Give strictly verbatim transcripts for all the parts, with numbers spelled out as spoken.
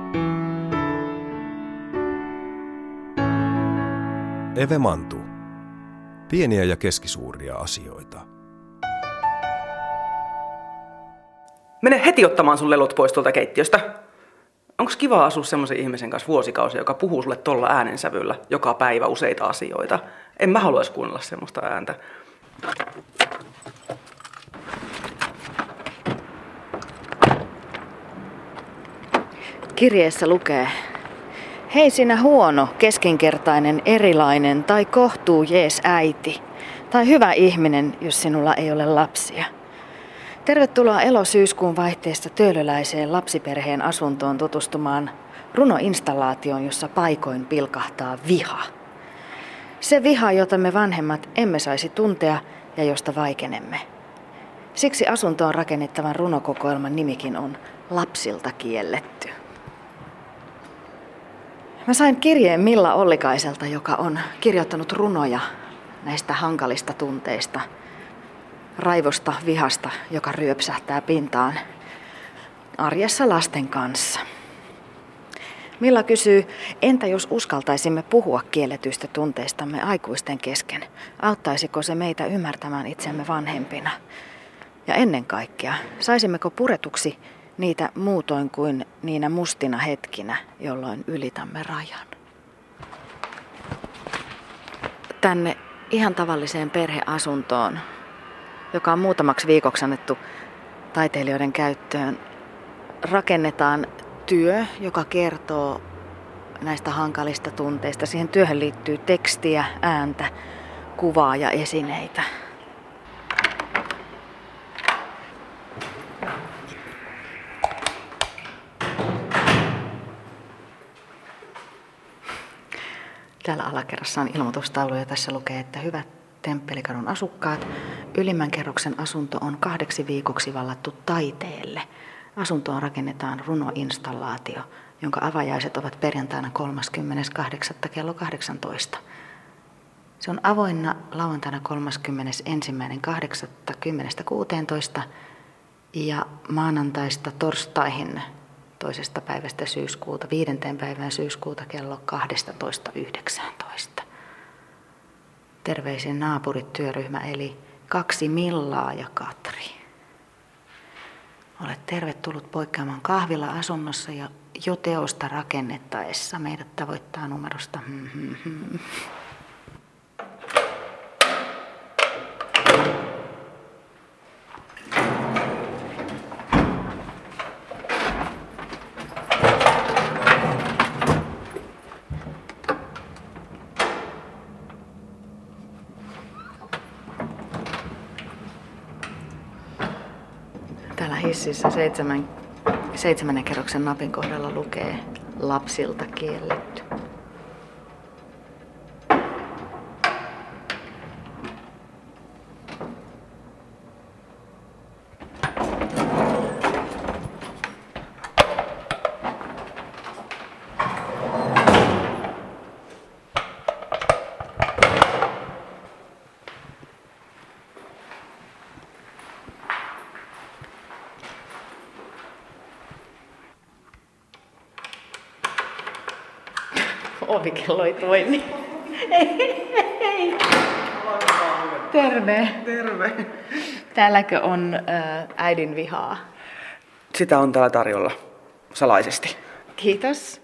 Eve Mantu. Pieniä ja keskisuuria asioita. Mene heti ottamaan sun lelut pois tuolta keittiöstä. Onko kiva asua semmoisen ihmisen kanssa vuosikausia, joka puhuu sulle tolla äänensävyllä joka päivä useita asioita? En mä haluaisi kuunnella semmoista ääntä. Kirjeessä lukee: hei sinä huono, keskinkertainen, erilainen tai kohtuu jees äiti. Tai hyvä ihminen, jos sinulla ei ole lapsia. Tervetuloa elo-syyskuun vaihteesta töölöläiseen lapsiperheen asuntoon tutustumaan runoinstallaatioon, jossa paikoin pilkahtaa viha. Se viha, jota me vanhemmat emme saisi tuntea ja josta vaikenemme. Siksi asuntoon rakennettavan runokokoelman nimikin on Lapsilta kielletty. Mä sain kirjeen Milla Ollikaiselta, joka on kirjoittanut runoja näistä hankalista tunteista, raivosta, vihasta, joka ryöpsähtää pintaan arjessa lasten kanssa. Milla kysyy, entä jos uskaltaisimme puhua kielletyistä tunteistamme aikuisten kesken? Auttaisiko se meitä ymmärtämään itsemme vanhempina? Ja ennen kaikkea, saisimmeko puretuksi niitä muutoin kuin niinä mustina hetkinä, jolloin ylitämme rajan? Tänne ihan tavalliseen perheasuntoon, joka on muutamaksi viikoksi annettu taiteilijoiden käyttöön, rakennetaan työ, joka kertoo näistä hankalista tunteista. Siihen työhön liittyy tekstiä, ääntä, kuvaa ja esineitä. Täällä alakerrassa on ilmoitustaulu ja tässä lukee, että hyvät Temppelikadun asukkaat, ylimmän kerroksen asunto on kahdeksi viikoksi vallattu taiteelle. Asuntoon rakennetaan runoinstallaatio, jonka avajaiset ovat perjantaina kolmaskymmenes kahdeksatta kello kahdeksantoista. Se on avoinna lauantaina kolmaskymmenesensimmäinen kahdeksatta kymmenestä kuuteentoista ja maanantaista torstaihin toisesta päivästä syyskuuta, viidenteen päivään syyskuuta kello kaksitoista yhdeksäntoista. Terveisin naapurit työryhmä eli kaksi Millaa ja Katri. Olet tervetullut poikkeamaan kahvilla asunnossa ja jo teosta rakennettaessa meidät tavoittaa numerosta. Hmm, hmm, hmm. Täällä hississä seitsemän, seitsemännen kerroksen napin kohdalla lukee Lapsilta kielletty. Ovikello ei toimi. Terve. Terve. Täälläkö on äh, äidin vihaa? Sitä on täällä tarjolla salaisesti. Kiitos.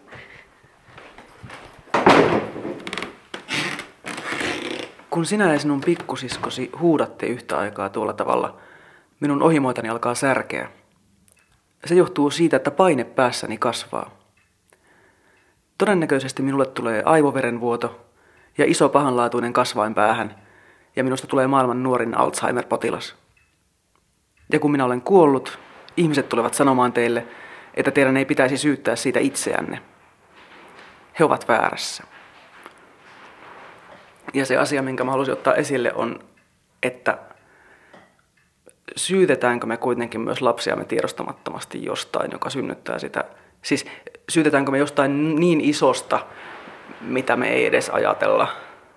Kun sinä ja sinun pikkusiskosi huudatte yhtä aikaa tuolla tavalla, minun ohimoitani alkaa särkeä. Se johtuu siitä, että paine päässäni kasvaa. Todennäköisesti minulle tulee aivoverenvuoto ja iso pahanlaatuinen kasvain päähän, ja minusta tulee maailman nuorin Alzheimer-potilas. Ja kun minä olen kuollut, ihmiset tulevat sanomaan teille, että teidän ei pitäisi syyttää siitä itseänne. He ovat väärässä. Ja se asia, minkä mä haluaisin ottaa esille, on, että syytetäänkö me kuitenkin myös lapsiamme tiedostamattomasti jostain, joka synnyttää sitä. Siis syytetäänkö me jostain niin isosta, mitä me ei edes ajatella.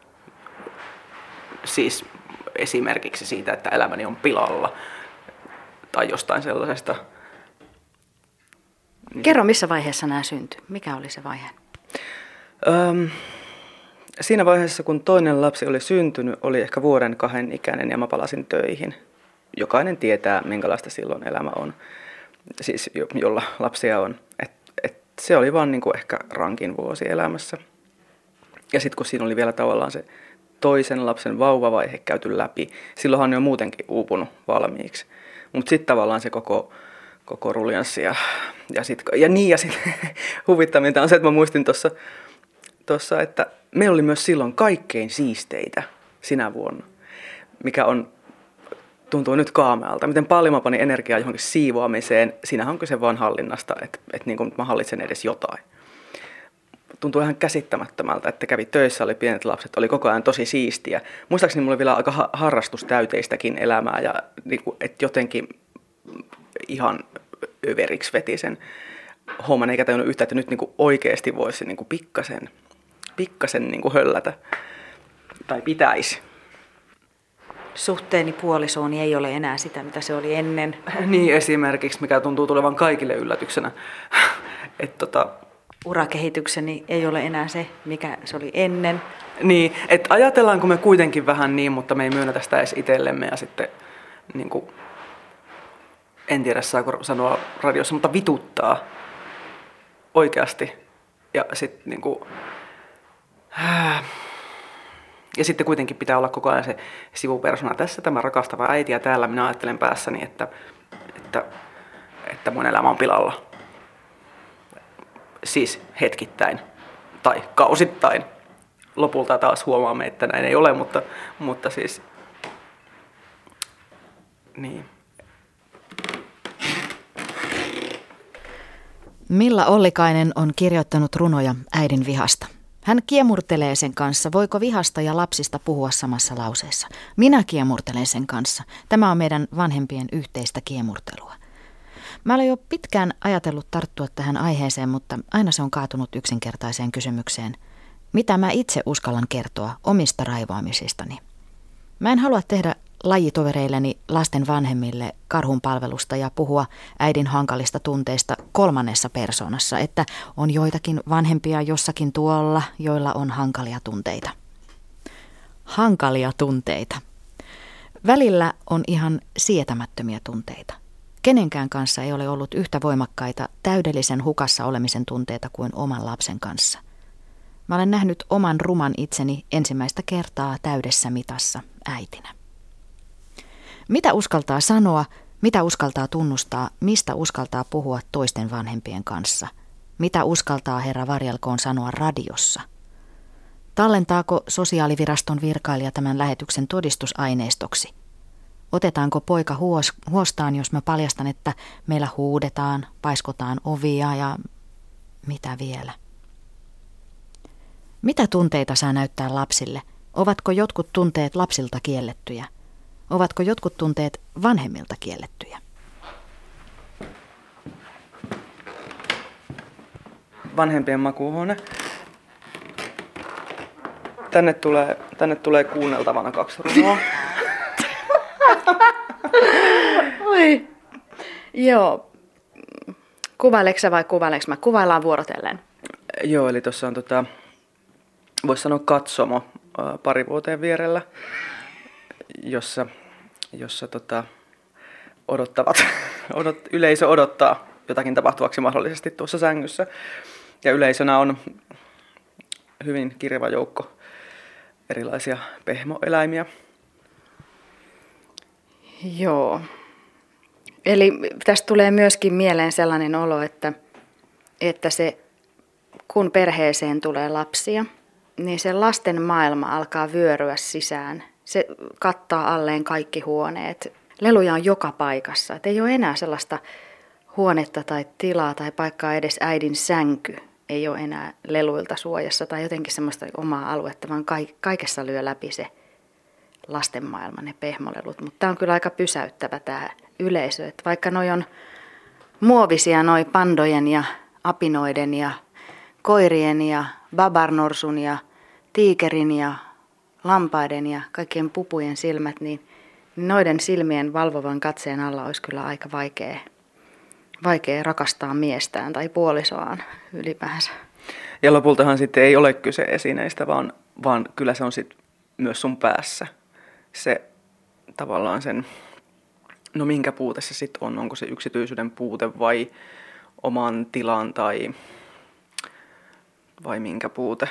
Siis esimerkiksi siitä, että elämäni on pilalla tai jostain sellaisesta. Niin Kerro, missä vaiheessa nämä syntyi? Mikä oli se vaihe? Öm, siinä vaiheessa, kun toinen lapsi oli syntynyt, oli ehkä vuoden kahden ikäinen ja mä palasin töihin. Jokainen tietää, minkälaista silloin elämä on, siis jo, jolla lapsia on. Et, et se oli vaan niinku ehkä rankin vuosi elämässä. Ja sitten kun siinä oli vielä tavallaan se toisen lapsen vauvavaihe käyty läpi, silloinhan ne on muutenkin uupunut valmiiksi. Mutta sitten tavallaan se koko, koko ruljanssi ja, ja, sit, ja niin ja sitten huvittavinta on se, että mä muistin tuossa, tossa, että meillä oli myös silloin kaikkein siisteitä sinä vuonna, mikä on, tuntuu nyt kaamealta. Miten paljon mä panin energiaa johonkin siivoamiseen, siinähän on kyse vaan hallinnasta, että, että niin kuin mä hallitsen edes jotain. Tuntuu ihan käsittämättömältä, että kävi töissä, oli pienet lapset, oli koko ajan tosi siistiä. Muistaakseni mulla oli vielä aika harrastustäyteistäkin elämää ja niin kuin, että jotenkin ihan överiksi veti sen homman, eikä tajunnut yhtään, että nyt niin kuin oikeasti voisi niin kuin pikkasen, pikkasen niin kuin höllätä tai pitäisi. Suhteeni puolisooni ei ole enää sitä, mitä se oli ennen. Niin esimerkiksi, mikä tuntuu tulevan kaikille yllätyksenä. että tota, Urakehitykseni ei ole enää se, mikä se oli ennen. Niin, että ajatellaanko me kuitenkin vähän niin, mutta me ei myönnetä sitä edes itsellemme ja sitten, niin kuin, en tiedä saako sanoa radiossa, mutta vituttaa oikeasti. Ja sitten niin kuin, ja sitten kuitenkin pitää olla koko ajan se sivupersona tässä, tämä rakastava äiti ja täällä minä ajattelen päässäni, että, että, että mun elämä on pilalla. Siis hetkittäin tai kausittain. Lopulta taas huomaamme, että näin ei ole, mutta, mutta siis niin. Milla Ollikainen on kirjoittanut runoja äidin vihasta. Hän kiemurtelee sen kanssa, voiko vihasta ja lapsista puhua samassa lauseessa. Minä kiemurtelen sen kanssa. Tämä on meidän vanhempien yhteistä kiemurtelua. Mä olen jo pitkään ajatellut tarttua tähän aiheeseen, mutta aina se on kaatunut yksinkertaiseen kysymykseen. Mitä mä itse uskallan kertoa omista raivoamisistani? Mä en halua tehdä lajitovereilleni lasten vanhemmille karhun palvelusta ja puhua äidin hankalista tunteista kolmannessa persoonassa, että on joitakin vanhempia jossakin tuolla, joilla on hankalia tunteita. Hankalia tunteita. Välillä on ihan sietämättömiä tunteita. Kenenkään kanssa ei ole ollut yhtä voimakkaita täydellisen hukassa olemisen tunteita kuin oman lapsen kanssa. Mä olen nähnyt oman ruman itseni ensimmäistä kertaa täydessä mitassa äitinä. Mitä uskaltaa sanoa, mitä uskaltaa tunnustaa, mistä uskaltaa puhua toisten vanhempien kanssa? Mitä uskaltaa herra varjelkoon sanoa radiossa? Tallentaako sosiaaliviraston virkailija tämän lähetyksen todistusaineistoksi? Otetaanko poika huos, huostaan, jos mä paljastan, että meillä huudetaan, paiskotaan ovia ja mitä vielä? Mitä tunteita saa näyttää lapsille? Ovatko jotkut tunteet lapsilta kiellettyjä? Ovatko jotkut tunteet vanhemmilta kiellettyjä? Vanhempien makuuhuone. Tänne tulee, tänne tulee kuunneltavana kaksi runoa. Oi. Joo. Kuvaileeko sä vai kuvaileks mä? Kuvaillaan vuorotellen. Joo, eli tuossa on tota, voisi sanoa katsomo pari vuoteen vierellä, jossa, jossa tota, odottavat, odot, yleisö odottaa jotakin tapahtuvaksi mahdollisesti tuossa sängyssä. Ja yleisönä on hyvin kirjava joukko erilaisia pehmoeläimiä. Joo. Eli tästä tulee myöskin mieleen sellainen olo, että, että se, kun perheeseen tulee lapsia, niin se lasten maailma alkaa vyöryä sisään. Se kattaa alleen kaikki huoneet. Leluja on joka paikassa. Et ei ole enää sellaista huonetta tai tilaa tai paikkaa, edes äidin sänky ei ole enää leluilta suojassa tai jotenkin semmoista omaa aluetta, vaan kaikessa lyö läpi se lasten maailma, ne pehmolelut. Mutta tämä on kyllä aika pysäyttävä tämä yleisö. Et vaikka noi on muovisia noi pandojen ja apinoiden ja koirien ja babarnorsun ja tiikerin ja lampaiden ja kaikkien pupujen silmät, niin noiden silmien valvovan katseen alla olisi kyllä aika vaikea vaikea rakastaa miestään tai puolisoaan ylipäänsä. Ja lopultahan sitten ei ole kyse esineistä, vaan, vaan kyllä se on sitten myös sun päässä. Se tavallaan sen, no minkä puute se sitten on, onko se yksityisyyden puute vai oman tilan tai vai minkä puute.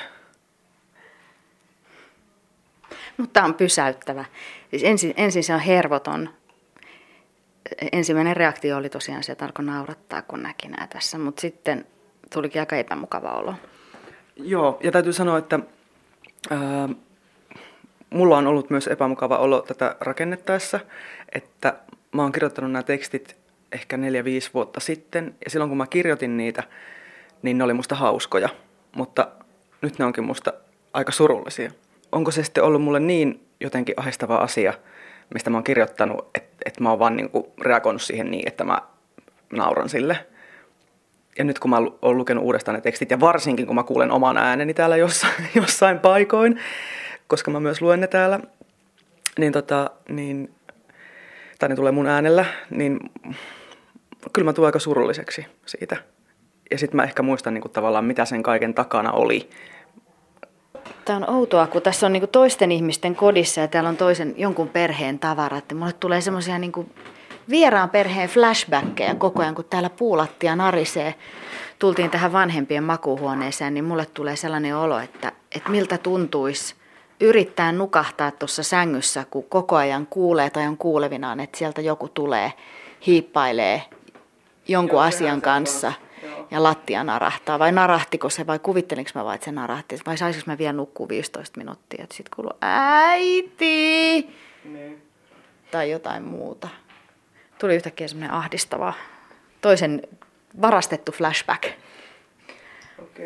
Mutta tämä on pysäyttävä. Siis ensin, ensin se on hervoton. Ensimmäinen reaktio oli tosiaan se, että alkoi naurattaa, kun näki nää tässä, mutta sitten tulikin aika epämukava olo. Joo, ja täytyy sanoa, että ää, mulla on ollut myös epämukava olo tätä rakennettaessa, että mä oon kirjoittanut nämä tekstit ehkä neljä viisi vuotta sitten, ja silloin kun mä kirjoitin niitä, niin ne oli musta hauskoja, mutta nyt ne onkin musta aika surullisia. Onko se sitten ollut mulle niin jotenkin ahdistava asia, mistä mä oon kirjoittanut, että, että mä oon vaan niin kuin reagoinut siihen niin, että mä nauran sille. Ja nyt kun mä oon lukenut uudestaan ne tekstit, ja varsinkin kun mä kuulen oman ääneni täällä jossain, jossain paikoin, koska mä myös luen ne täällä, niin tota, niin, tai ne tulee mun äänellä, niin kyllä mä tulen aika surulliseksi siitä. Ja sitten mä ehkä muistan niin kuin tavallaan, mitä sen kaiken takana oli. Tämä on outoa, kun tässä on niin kuin toisten ihmisten kodissa ja täällä on toisen jonkun perheen tavarat. Mulle tulee semmoisia niin kuin vieraan perheen flashbackkejä koko ajan, kun täällä puulattia narisee. Tultiin tähän vanhempien makuuhuoneeseen, niin mulle tulee sellainen olo, että, että miltä tuntuisi yrittää nukahtaa tuossa sängyssä, kun koko ajan kuulee tai on kuulevinaan, että sieltä joku tulee, hiippailee jonkun Joo, asian kanssa ja lattia narahtaa. Vai narahtiko se, vai kuvittelinko mä vaan, että se narahti, vai saisinko mä vielä nukkua viisitoista minuuttia, että sitten kuuluu äiti ne. Tai jotain muuta. Tuli yhtäkkiä semmoinen ahdistava, toisen varastettu flashback. Okei.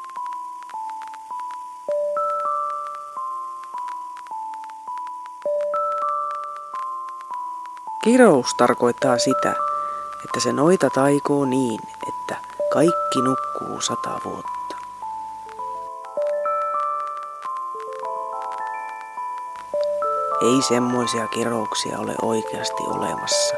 Kirous tarkoittaa sitä, että se noita taikoo niin, että kaikki nukkuu sata vuotta. Ei semmoisia kirouksia ole oikeasti olemassa.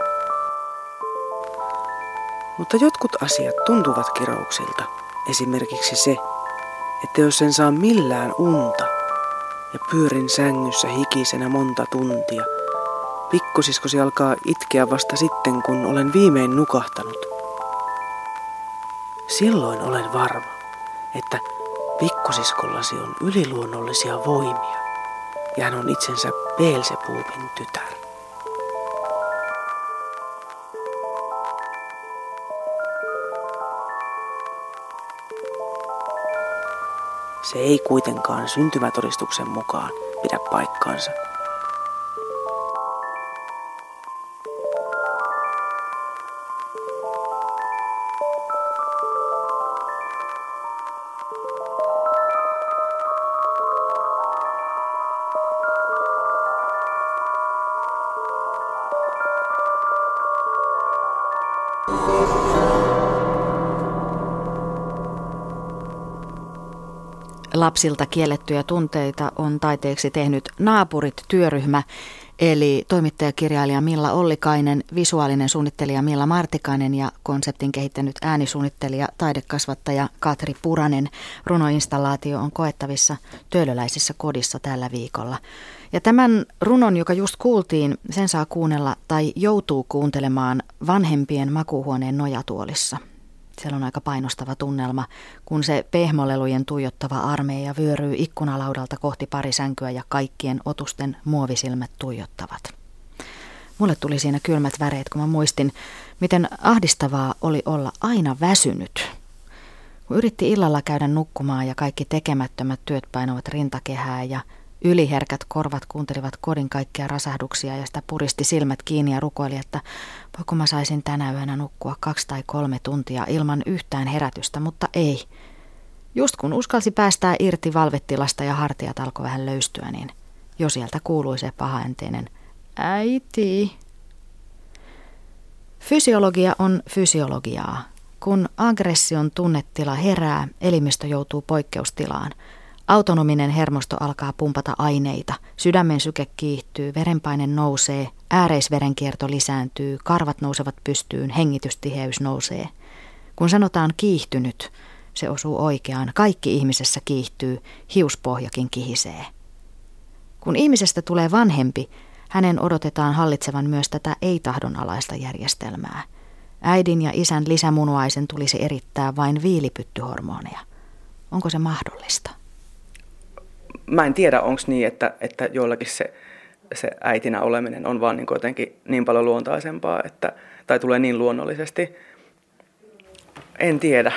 Mutta jotkut asiat tuntuvat kirouksilta. Esimerkiksi se, että jos en saa millään unta ja pyörin sängyssä hikisenä monta tuntia, pikkusiskosi alkaa itkeä vasta sitten, kun olen viimein nukahtanut. Silloin olen varma, että pikkusiskollasi on yliluonnollisia voimia ja hän on itsensä Beelzebubin tytär. Se ei kuitenkaan syntymätodistuksen mukaan pidä paikkaansa. Lapsilta kiellettyjä tunteita on taiteeksi tehnyt Naapurit-työryhmä, eli toimittajakirjailija Milla Ollikainen, visuaalinen suunnittelija Milla Martikainen ja konseptin kehittänyt äänisuunnittelija, taidekasvattaja Katri Puranen. Runoinstallaatio on koettavissa Töölöläisessä kodissa tällä viikolla. Ja tämän runon, joka just kuultiin, sen saa kuunnella tai joutuu kuuntelemaan vanhempien makuuhuoneen nojatuolissa. Siellä on aika painostava tunnelma, kun se pehmolelujen tuijottava armeija vyöryy ikkunalaudalta kohti parisänkyä ja kaikkien otusten muovisilmät tuijottavat. Mulle tuli siinä kylmät väreet, kun mä muistin, miten ahdistavaa oli olla aina väsynyt. Kun yritti illalla käydä nukkumaan ja kaikki tekemättömät työt painavat rintakehää ja yliherkät korvat kuuntelivat kodin kaikkia rasahduksia ja sitä puristi silmät kiinni ja rukoili, että voiko mä saisin tänä yönä nukkua kaksi tai kolme tuntia ilman yhtään herätystä, mutta ei. Just kun uskalsi päästää irti valvetilasta ja hartiat alkoi vähän löystyä, niin jo sieltä kuului se pahaenteinen äiti. Fysiologia on fysiologiaa. Kun aggression tunnetila herää, elimistö joutuu poikkeustilaan. Autonominen hermosto alkaa pumpata aineita, sydämen syke kiihtyy, verenpaine nousee, ääreisverenkierto lisääntyy, karvat nousevat pystyyn, hengitystiheys nousee. Kun sanotaan kiihtynyt, se osuu oikeaan. Kaikki ihmisessä kiihtyy, hiuspohjakin kihisee. Kun ihmisestä tulee vanhempi, hänen odotetaan hallitsevan myös tätä ei-tahdonalaista järjestelmää. Äidin ja isän lisämunuaisen tulisi erittää vain viilipyttyhormoneja. Onko se mahdollista? Mä en tiedä, onko niin, että, että joillakin se, se äitinä oleminen on vaan niin jotenkin niin paljon luontaisempaa, että, tai tulee niin luonnollisesti. En tiedä.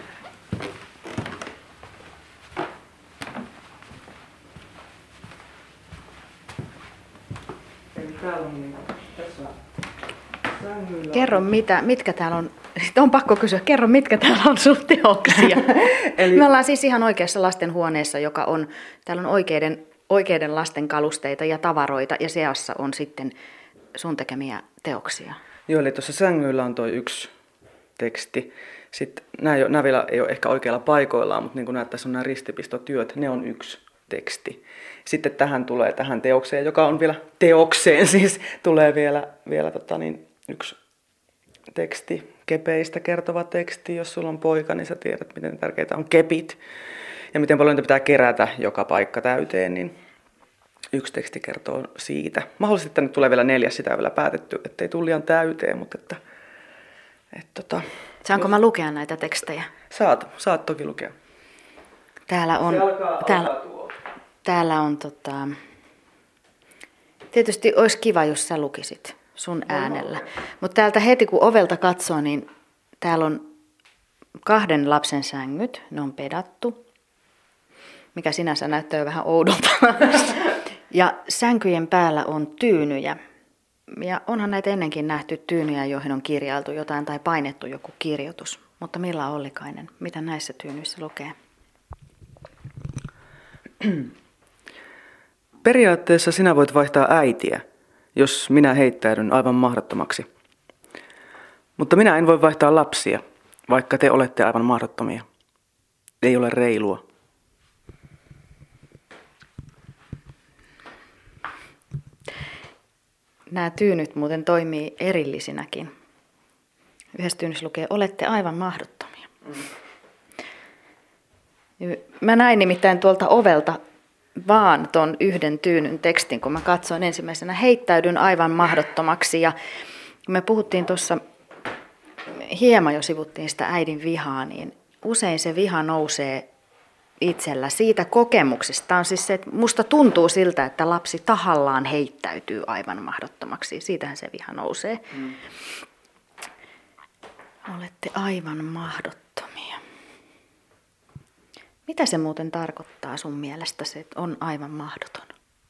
Kerro, mitä, mitkä täällä on, on pakko kysyä, kerro, mitkä täällä on sun teoksia. Eli... Me ollaan siis ihan oikeassa lastenhuoneessa, joka on, täällä on oikeiden, oikeiden lasten kalusteita ja tavaroita, ja seassa on sitten sun tekemiä teoksia. Joo, eli tuossa sängyllä on toi yksi teksti. Sitten nämä, nämä vielä ei ole ehkä oikealla paikoillaan, mutta niin kuin näet, tässä on nämä ristipistotyöt, ne on yksi teksti. Sitten tähän tulee tähän teokseen, joka on vielä teokseen, siis tulee vielä, vielä tota niin, yksi teksti, kepeistä kertova teksti. Jos sulla on poika, niin sä tiedät, miten tärkeitä on kepit ja miten paljon niitä pitää kerätä joka paikka täyteen, niin yksi teksti kertoo siitä. Mahdollisesti tänne tulee vielä neljäs, sitä ei vielä päätetty, ettei tule liian täyteen, mutta että... Et, tota, Saanko mä lukea näitä tekstejä? Saat, saat toki lukea. Täällä on... alkaa, täällä, alkaa täällä on tota... Tietysti olisi kiva, jos sä lukisit sun äänellä. Mutta täältä heti kun ovelta katsoo, niin täällä on kahden lapsen sängyt. Ne on pedattu, mikä sinänsä näyttää jo vähän oudolta. Ja sänkyjen päällä on tyynyjä. Ja onhan näitä ennenkin nähty tyynyjä, joihin on kirjailtu jotain tai painettu joku kirjoitus. Mutta Milla Ollikainen, mitä näissä tyynyissä lukee? Periaatteessa sinä voit vaihtaa äitiä, jos minä heittäydyn aivan mahdottomaksi. Mutta minä en voi vaihtaa lapsia, vaikka te olette aivan mahdottomia. Ei ole reilua. Nämä tyynyt muuten toimii erillisinäkin. Yhdessä tyynyssä lukee, olette aivan mahdottomia. Mm. Mä näin nimittäin tuolta ovelta vaan ton yhden tyynyn tekstin, kun mä katsoin ensimmäisenä, heittäydyn aivan mahdottomaksi. Ja me puhuttiin tuossa, hieman jo sivuttiin sitä äidin vihaa, niin usein se viha nousee itsellä siitä kokemuksesta. On siis se, että musta tuntuu siltä, että lapsi tahallaan heittäytyy aivan mahdottomaksi. Siitähän se viha nousee. Mm. Olette aivan mahdottomia. Mitä se muuten tarkoittaa sun mielestä se, että on aivan mahdoton?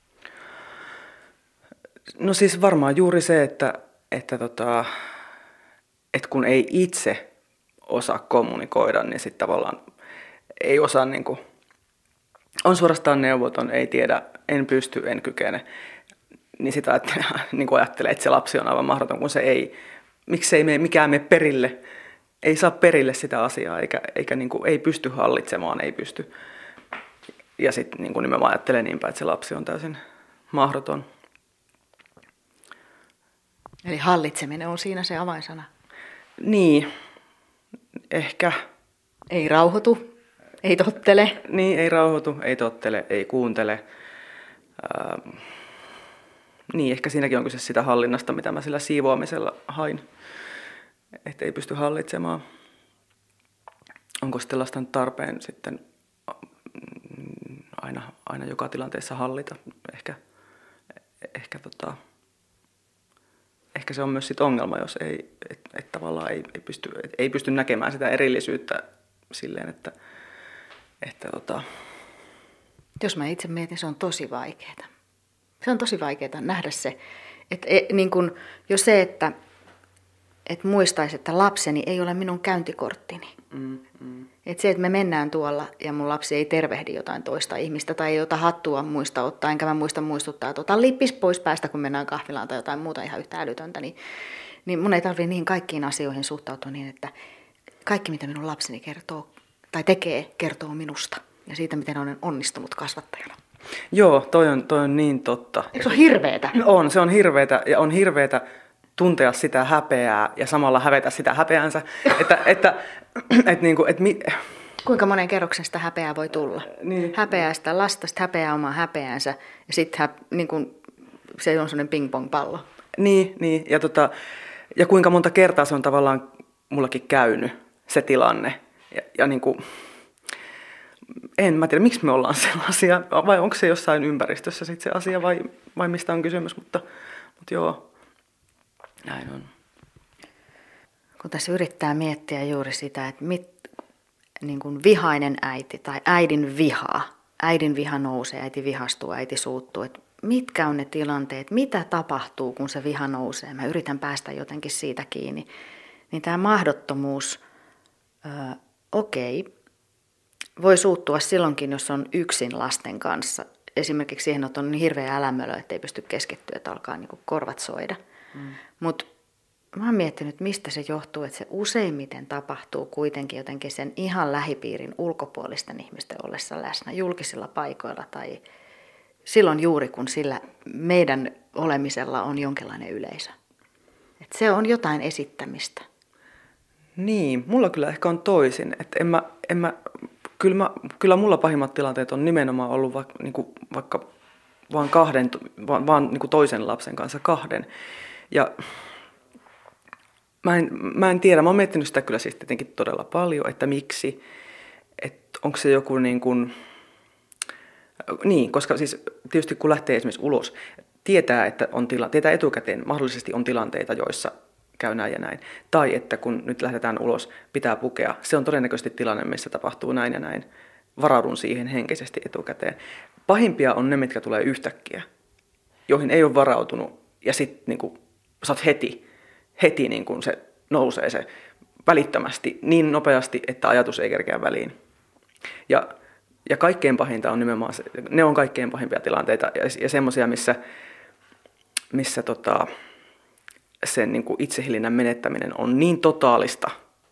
No siis varmaan juuri se, että, että, tota, että kun ei itse osaa kommunikoida, niin sitten tavallaan ei osaa, niin kuin, on suorastaan neuvoton, ei tiedä, en pysty, en kykene. Niin sitä niin kuin ajattelee, että se lapsi on aivan mahdoton, kun se ei, miksei me, mikään mene perille. Ei saa perille sitä asiaa, eikä, eikä niin kuin, ei pysty hallitsemaan, ei pysty. Ja sitten niin niin mä ajattelen niinpä, että se lapsi on täysin mahdoton. Eli hallitseminen on siinä se avainsana? Niin, ehkä. Ei rauhoitu, ei tottele. Niin, ei rauhoitu, ei tottele, ei kuuntele. Ähm, niin, ehkä siinäkin on kyse sitä hallinnasta, mitä mä sillä siivoamisella hain. Että ei pysty hallitsemaan. Onko sitten lasten tarpeen sitten aina, aina joka tilanteessa hallita? Ehkä, ehkä, tota, ehkä se on myös sit ongelma, jos ei, et, et tavallaan ei, ei, pysty, et, ei pysty näkemään sitä erillisyyttä silleen, että... että tota... Jos mä itse mietin, se on tosi vaikeaa. Se on tosi vaikeaa nähdä se, että e, niin kun, jo se, että et muistaisi, että lapseni ei ole minun käyntikorttini. Mm, mm. Että se, että me mennään tuolla ja mun lapsi ei tervehdi jotain toista ihmistä tai ei ota hattua muista ottaa, enkä mä muista muistuttaa, että ota lippis pois päästä, kun mennään kahvilaan tai jotain muuta ihan yhtä älytöntä, niin, niin mun ei tarvitse niihin kaikkiin asioihin suhtautua niin, että kaikki mitä minun lapseni kertoo tai tekee, kertoo minusta. ja siitä, miten olen onnistunut kasvattajana. Joo, toi on, toi on niin totta. Eikö se ole hirveetä? On, se on hirveetä ja on hirveetä tuntea sitä häpeää ja samalla hävetä sitä häpeänsä. että, että, et niinku, et mi... Kuinka monen kerroksen sitä häpeää voi tulla? Niin. Häpeää sitä lasta, sitten häpeää omaa häpeäänsä ja sitten hä... niin kun... se on sellainen ping-pong-pallo. Niin, niin. Ja, tota, ja kuinka monta kertaa se on tavallaan mullakin käynyt, se tilanne. Ja, ja niin kuin, en mä tiedä, miksi me ollaan sellaisia, vai onko se jossain ympäristössä sit se asia, vai, vai mistä on kysymys, mutta, mutta joo, näin on. Kun tässä yrittää miettiä juuri sitä, että mit, niin kuin vihainen äiti tai äidin viha, äidin viha nousee, äiti vihastuu, äiti suuttuu, että mitkä on ne tilanteet, mitä tapahtuu, kun se viha nousee. Mä yritän päästä jotenkin siitä kiinni. Niin tämä mahdottomuus, ö, okei, voi suuttua silloinkin, jos on yksin lasten kanssa. Esimerkiksi siihen, että on niin hirveä älämölö, ettei pysty keskittyä, että alkaa niin kuin korvat soida. Mm. Mutta mä oon miettinyt, mistä se johtuu, että se useimmiten tapahtuu kuitenkin jotenkin sen ihan lähipiirin ulkopuolisten ihmisten ollessa läsnä julkisilla paikoilla tai silloin juuri, kun sillä meidän olemisella on jonkinlainen yleisö. Et se on jotain esittämistä. Niin, mulla kyllä ehkä on toisin. Et en mä, en mä, kyllä, mä, kyllä mulla pahimmat tilanteet on nimenomaan ollut vaikka, niin kuin, vaikka vaan, kahden, vaan, vaan niin kuin toisen lapsen kanssa kahden. Ja mä en, mä en tiedä, mä oon miettinyt sitä kyllä siis tietenkin todella paljon, että miksi, että onko se joku niin kuin... Niin, koska siis tietysti kun lähtee esimerkiksi ulos, tietää, että on tila, tietää etukäteen, mahdollisesti on tilanteita, joissa käy näin ja näin. Tai että kun nyt lähdetään ulos, pitää pukea. Se on todennäköisesti tilanne, missä tapahtuu näin ja näin. Varaudun siihen henkisesti etukäteen. Pahimpia on ne, mitkä tulee yhtäkkiä, joihin ei ole varautunut. Ja sitten niin sä oot heti, heti niin kun se nousee se välittömästi niin nopeasti, että ajatus ei kerkeä väliin. Ja Ja kaikkein pahinta on nimenomaan, se, ne on kaikkein pahimpia tilanteita ja, ja semmoisia, missä, missä tota, sen niin kuin itsehillinnän menettäminen on niin totaalista,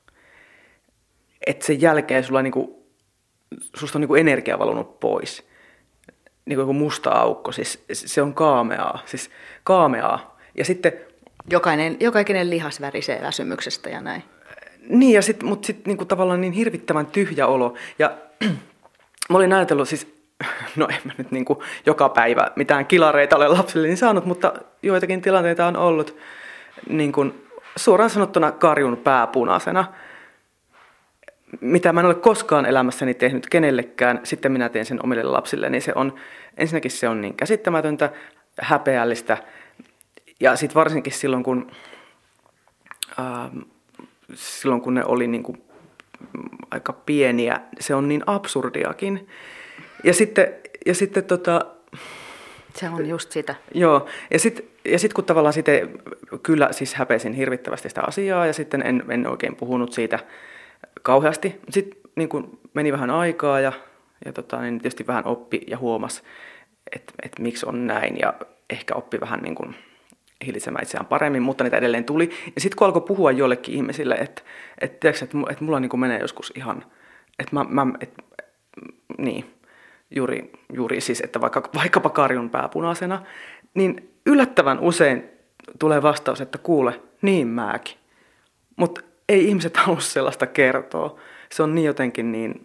että sen jälkeen sulla niin kuin, susta on niin kuin energia valunut pois. Niin kuin joku musta aukko, siis se on kaameaa, siis kaameaa. Ja sitten... Jokainen, jokainen lihas värisee väsymyksestä ja näin. Niin, ja sit, mutta sitten niin tavallaan niin hirvittävän tyhjä olo. Ja mä olin ajatellut siis, no en mä nyt niin kuin joka päivä mitään kilareita ole lapsille niin saanut, mutta joitakin tilanteita on ollut niin kuin suoraan sanottuna karjun pääpunaisena, mitä mä en ole koskaan elämässäni tehnyt kenellekään, sitten minä teen sen omille lapsille, niin se on, ensinnäkin se on niin käsittämätöntä, häpeällistä, ja sitten varsinkin silloin, kun, äh, silloin, kun ne oli niin kuin aika pieniä, se on niin absurdiakin. Ja sitten, ja sitten tota... Se on just sitä. Joo, ja sitten ja sit, kun tavallaan sitten kyllä siis häpesin hirvittävästi sitä asiaa, ja sitten en, en oikein puhunut siitä kauheasti. Sitten niin kun meni vähän aikaa, ja, ja tota, niin tietysti vähän oppi ja huomasi, että et miksi on näin, ja ehkä oppi vähän niin kun hillitsemään itseään paremmin, mutta niitä edelleen tuli. Ja sitten kun alkoi puhua jollekin ihmisille, että et, et, et mulla niin menee joskus ihan, että mä, mä et, niin, juuri, juuri siis, että vaikka, vaikkapa karjun pääpunaisena, niin yllättävän usein tulee vastaus, että kuule, niin mäkin. Mutta ei ihmiset halua sellaista kertoa. Se on niin jotenkin niin,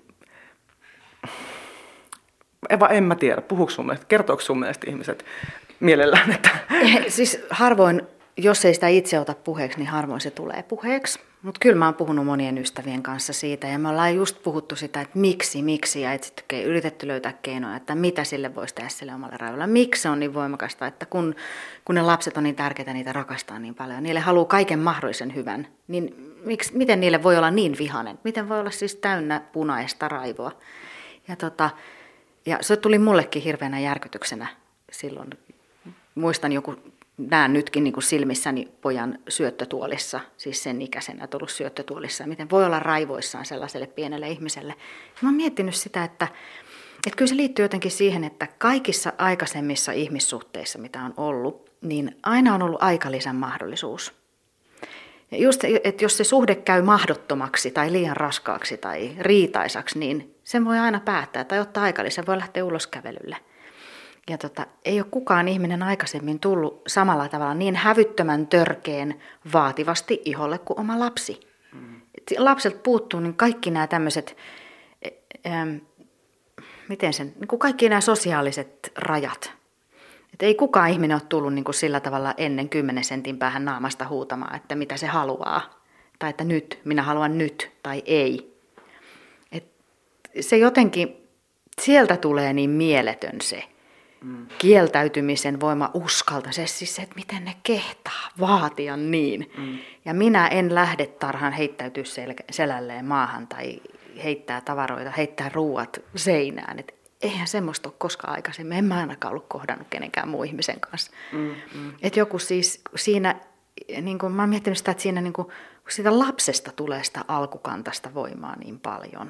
Eva, en mä tiedä, puhuuko sun mielestä, kertooko sun mielestä ihmiset mielellään, että... Siis harvoin, jos ei sitä itse ota puheeksi, niin harvoin se tulee puheeksi. Mutta kyllä mä oon puhunut monien ystävien kanssa siitä, ja me ollaan just puhuttu sitä, että miksi, miksi, ja sitten yritetty löytää keinoja, että mitä sille voisi tehdä sille omalle raivolle. Miksi se on niin voimakasta, että kun, kun ne lapset on niin tärkeitä, niitä rakastaa niin paljon, niille haluaa kaiken mahdollisen hyvän, niin miksi, miten niille voi olla niin vihainen? Miten voi olla siis täynnä punaista raivoa? Ja, tota, ja se tuli mullekin hirveänä järkytyksenä silloin. Muistan joku, näen nytkin niin kuin silmissäni pojan syöttötuolissa, siis sen ikäisenä tullut syöttötuolissa, ja miten voi olla raivoissaan sellaiselle pienelle ihmiselle. Ja mä oon miettinyt sitä, että, että kyllä se liittyy jotenkin siihen, että kaikissa aikaisemmissa ihmissuhteissa, mitä on ollut, niin aina on ollut aikalisän mahdollisuus. Ja just, että jos se suhde käy mahdottomaksi tai liian raskaaksi tai riitaisaksi, niin sen voi aina päättää tai ottaa aikalisän, voi lähteä ulos kävelylle. Ja tota, ei ole kukaan ihminen aikaisemmin tullut samalla tavalla niin hävyttömän törkeen vaativasti iholle kuin oma lapsi. Mm. Lapselta puuttuu niin kaikki nämä tämmöiset, ähm, miten sen, niin kuin kaikki nämä sosiaaliset rajat. Et ei kukaan ihminen ole tullut niin kuin sillä tavalla ennen kymmenen sentin päähän naamasta huutamaan, että mitä se haluaa. Tai että nyt, minä haluan nyt tai ei. Et se jotenkin, sieltä tulee niin mieletön se mm. kieltäytymisen voima, uskalta. Se siis se, että miten ne kehtaa vaatia niin. Mm. Ja minä en lähde tarhaan heittäytyä sel- selälleen maahan tai heittää tavaroita, heittää ruuat seinään. Et eihän semmoista ole koskaan aikaisemmin. En mä ainakaan ollut kohdannut kenenkään muun ihmisen kanssa. Mm, mm. Että joku siis siinä, niin kun, mä oon miettinyt sitä, että siinä niin kun, siitä lapsesta tulee sitä alkukantasta voimaa niin paljon.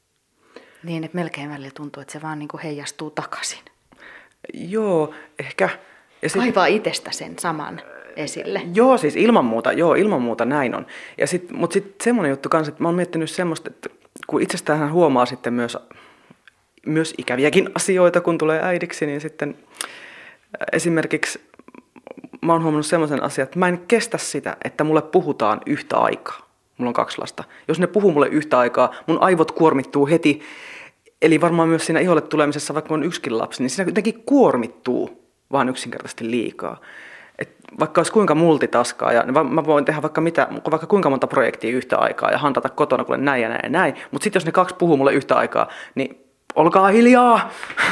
Niin, että melkein välillä tuntuu, että se vaan niin kun heijastuu takaisin. Joo, ehkä. Ja sit, kaivaa itsestä sen saman esille. Joo, siis ilman muuta, joo, ilman muuta näin on. Ja sit, mutta sitten semmoinen juttu kanssa, että mä oon miettinyt semmoista, että kun itsestään huomaa sitten myös myös ikäviäkin asioita, kun tulee äidiksi, niin sitten esimerkiksi mä oon huomannut semmoisen asian, että mä en kestä sitä, että mulle puhutaan yhtä aikaa. Mulla on kaksi lasta. Jos ne puhuu mulle yhtä aikaa, mun aivot kuormittuu heti. Eli varmaan myös siinä iholle tulemisessa, vaikka on yksikin lapsi, niin siinä jotenkin kuormittuu vaan yksinkertaisesti liikaa. Et vaikka olisi kuinka multitaskaa, ja mä voin tehdä vaikka, mitä, vaikka kuinka monta projektia yhtä aikaa ja handata kotona kuule näin ja näin ja näin. Mutta sitten jos ne kaksi puhuu mulle yhtä aikaa, niin olkaa hiljaa,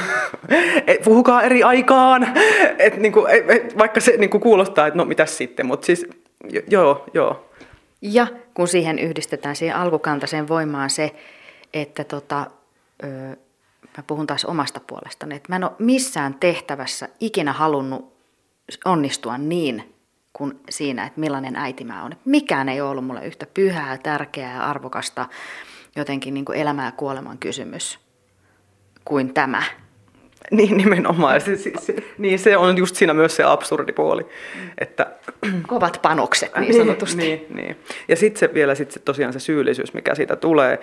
et puhukaa eri aikaan, et niinku, et, et, vaikka se niinku kuulostaa, että no mitäs sitten, mutta siis jo, joo, joo. Ja kun siihen yhdistetään siihen alkukantaiseen voimaan se, että tota, ö, mä puhun taas omasta puolestani, että mä en ole missään tehtävässä ikinä halunnut onnistua niin kuin siinä, että millainen äiti mä oon. Mikään ei ole ollut mulle yhtä pyhää, tärkeää ja arvokasta jotenkin niin kuin elämän ja kuoleman kysymys kuin tämä. Niin nimenomaan. Se, se, se, niin se on just siinä myös se absurdi puoli. Että kovat panokset niin sanotusti. Niin, niin, niin. Ja sitten se vielä sit se, tosiaan se syyllisyys, mikä siitä tulee.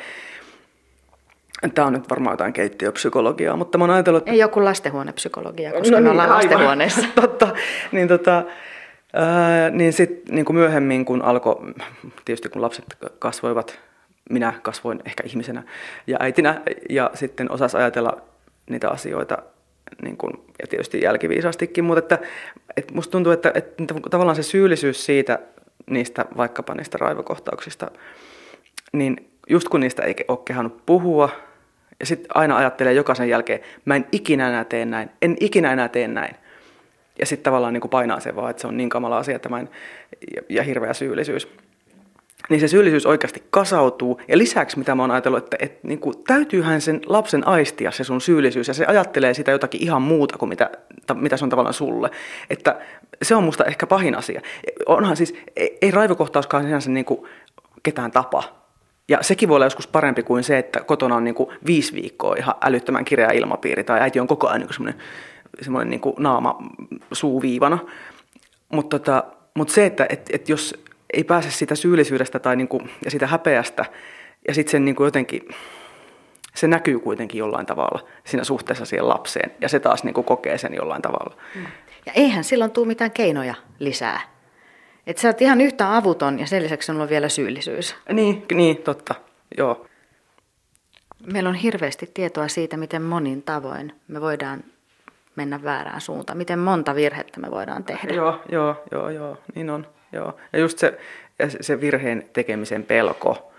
Tämä on nyt varmaan jotain keittiöpsykologiaa, mutta mä oon ajatellut, että... Ei joku lastenhuonepsykologia, koska no me ollaan niin, lastenhuoneessa. Totta. Niin, tota, ää, niin sitten niin kuin myöhemmin, kun alkoi, tietysti kun lapset kasvoivat, minä kasvoin ehkä ihmisenä ja äitinä, ja sitten osasi ajatella niitä asioita, niin kuin, ja tietysti jälkiviisaastikin, mutta että, että musta tuntuu, että, että tavallaan se syyllisyys siitä, niistä vaikkapa niistä raivokohtauksista, niin just kun niistä ei ole kehannut puhua, ja sitten aina ajattelee jokaisen jälkeen, mä en ikinä enää tee näin, en ikinä enää tee näin. Ja sitten tavallaan niin kuin painaa se vaan, että se on niin kamala asia, että mä en, ja, ja hirveä syyllisyys. Niin se syyllisyys oikeasti kasautuu. Ja lisäksi, mitä mä oon ajatellut, että, että niin kuin, täytyyhän sen lapsen aistia se sun syyllisyys, ja se ajattelee sitä jotakin ihan muuta kuin mitä, mitä se on tavallaan sulle. Että se on musta ehkä pahin asia. Onhan siis, ei, ei raivokohtauskaan sinänsä niin kuin ketään tapa. Ja sekin voi olla joskus parempi kuin se, että kotona on niin kuin viisi viikkoa ihan älyttömän kireä ilmapiiri, tai äiti on koko ajan niin semmoinen, semmoinen niin kuin naama suuviivana. Mutta tota, mut se, että et, et jos ei pääse sitä syyllisyydestä tai niin kuin, ja sitä häpeästä, ja sitten sen niin kuin jotenkin, se näkyy kuitenkin jollain tavalla siinä suhteessa siihen lapseen, ja se taas niin kuin kokee sen jollain tavalla. Ja eihän silloin tule mitään keinoja lisää. Että sä oot ihan yhtä avuton, ja sen lisäksi on vielä syyllisyys. Niin, niin, totta, joo. Meillä on hirveästi tietoa siitä, miten monin tavoin me voidaan mennä väärään suuntaan, miten monta virhettä me voidaan tehdä. Joo, joo, joo, joo, niin on. Joo. Ja just se, se virheen tekemisen pelko,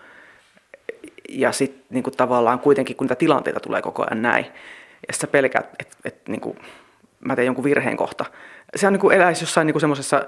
ja sitten niinku tavallaan kuitenkin, kun niitä tilanteita tulee koko ajan näin, ja sä pelkäät, että et, niinku, mä teen jonkun virheen kohta. Se on niin kuin eläisi jossain niinku semmoisessa,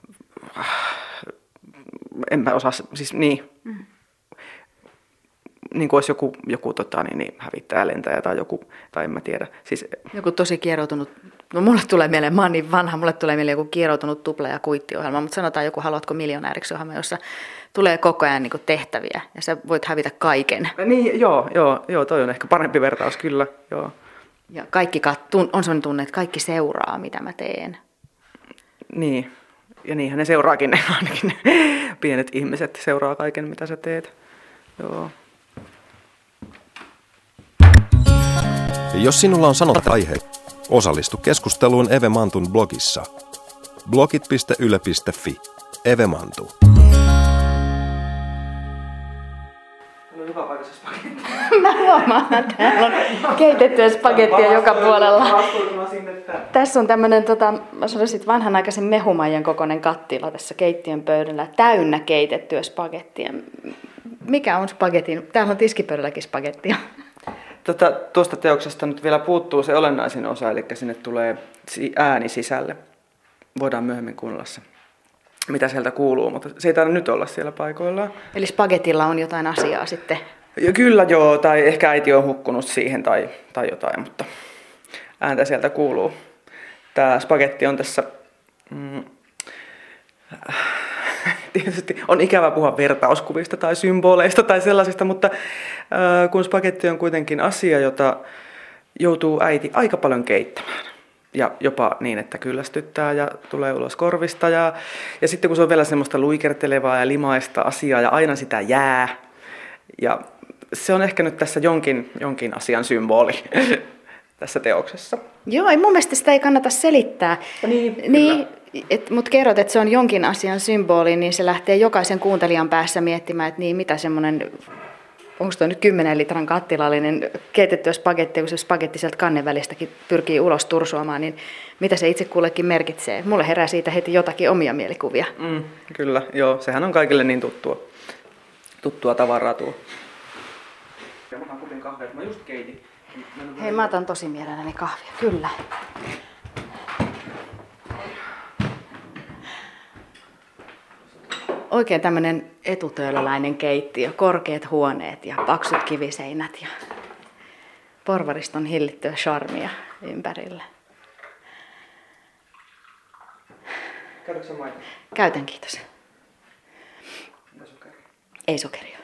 en mä osaa, siis niin, mm. niin kuin olisi joku, joku tota, niin, niin, hävittäjä, lentäjä tai joku, tai en mä tiedä. Siis, joku tosi kieroutunut, no mulle tulee mieleen, mä oon niin vanha, mulle tulee mieleen joku kieroutunut tupla- ja kuittiohjelma, mutta sanotaan joku Haluatko miljonääriksi -ohjelma, jossa tulee koko ajan niin kuin tehtäviä ja sä voit hävitä kaiken. Niin, joo, joo, joo, toi on ehkä parempi vertaus, kyllä, joo. Ja kaikki kat- on sellainen tunne, että kaikki seuraa, mitä mä teen. Niin, Ja niinhän ne seuraakin, ne ainakin ne pienet ihmiset seuraa kaiken, mitä sä teet. Joo. Jos sinulla on sanottava aihe, osallistu keskusteluun Eve Mantun blogissa. blogit piste yle piste fi. Eve Mantu. Mä huomaan, että täällä on keitettyä spagettia joka puolella. Tässä on tämmönen, tota, mä sanoisin, vanhanaikaisen mehumaijan kokoinen kattila tässä keittiön pöydällä, täynnä keitettyä spagettia. Mikä on spagetin? Täällä on tiskipöydälläkin spagettia. Tota, tuosta teoksesta nyt vielä puuttuu se olennaisin osa, eli sinne tulee ääni sisälle. Voidaan myöhemmin kuunnella se, mitä sieltä kuuluu, mutta se ei taida nyt olla siellä paikoillaan. Eli spagetilla on jotain asiaa sitten? Ja kyllä joo, tai ehkä äiti on hukkunut siihen tai, tai jotain, mutta ääntä sieltä kuuluu. Tämä spagetti on tässä... Mm, Tietysti on ikävä puhua vertauskuvista tai symboleista tai sellaisista, mutta äh, kun spagetti on kuitenkin asia, jota joutuu äiti aika paljon keittämään. Ja jopa niin, että kyllästyttää ja tulee ulos korvista. Ja, ja sitten kun se on vielä semmoista luikertelevaa ja limaista asiaa ja aina sitä jää. Ja se on ehkä nyt tässä jonkin, jonkin asian symboli tässä teoksessa. Joo, ei, mun mielestä sitä ei kannata selittää. Niin, niin mutta kerrot, että se on jonkin asian symboli, niin se lähtee jokaisen kuuntelijan päässä miettimään, että niin, mitä semmoinen, onko tuo nyt kymmenen litran kattilallinen keitettyä spagetti, kun se spagetti sieltä kannen välistäkin pyrkii ulos tursuamaan, niin mitä se itse kullekin merkitsee. Mulle herää siitä heti jotakin omia mielikuvia. Mm, kyllä, joo, sehän on kaikille niin tuttua, tuttua tavaraa tuo. Mä otan kupin kahvia, mä just keitin. Hei, mä otan tosi mielelläni kahvia, kyllä. Oikein tämmönen etutöölöläinen keittiö, korkeat huoneet ja paksut kiviseinät ja porvariston hillittyä charmia ympärillä. Käytätkö sä maitoa? Käytän, kiitos. Mitä sokeria? Ei sokeria.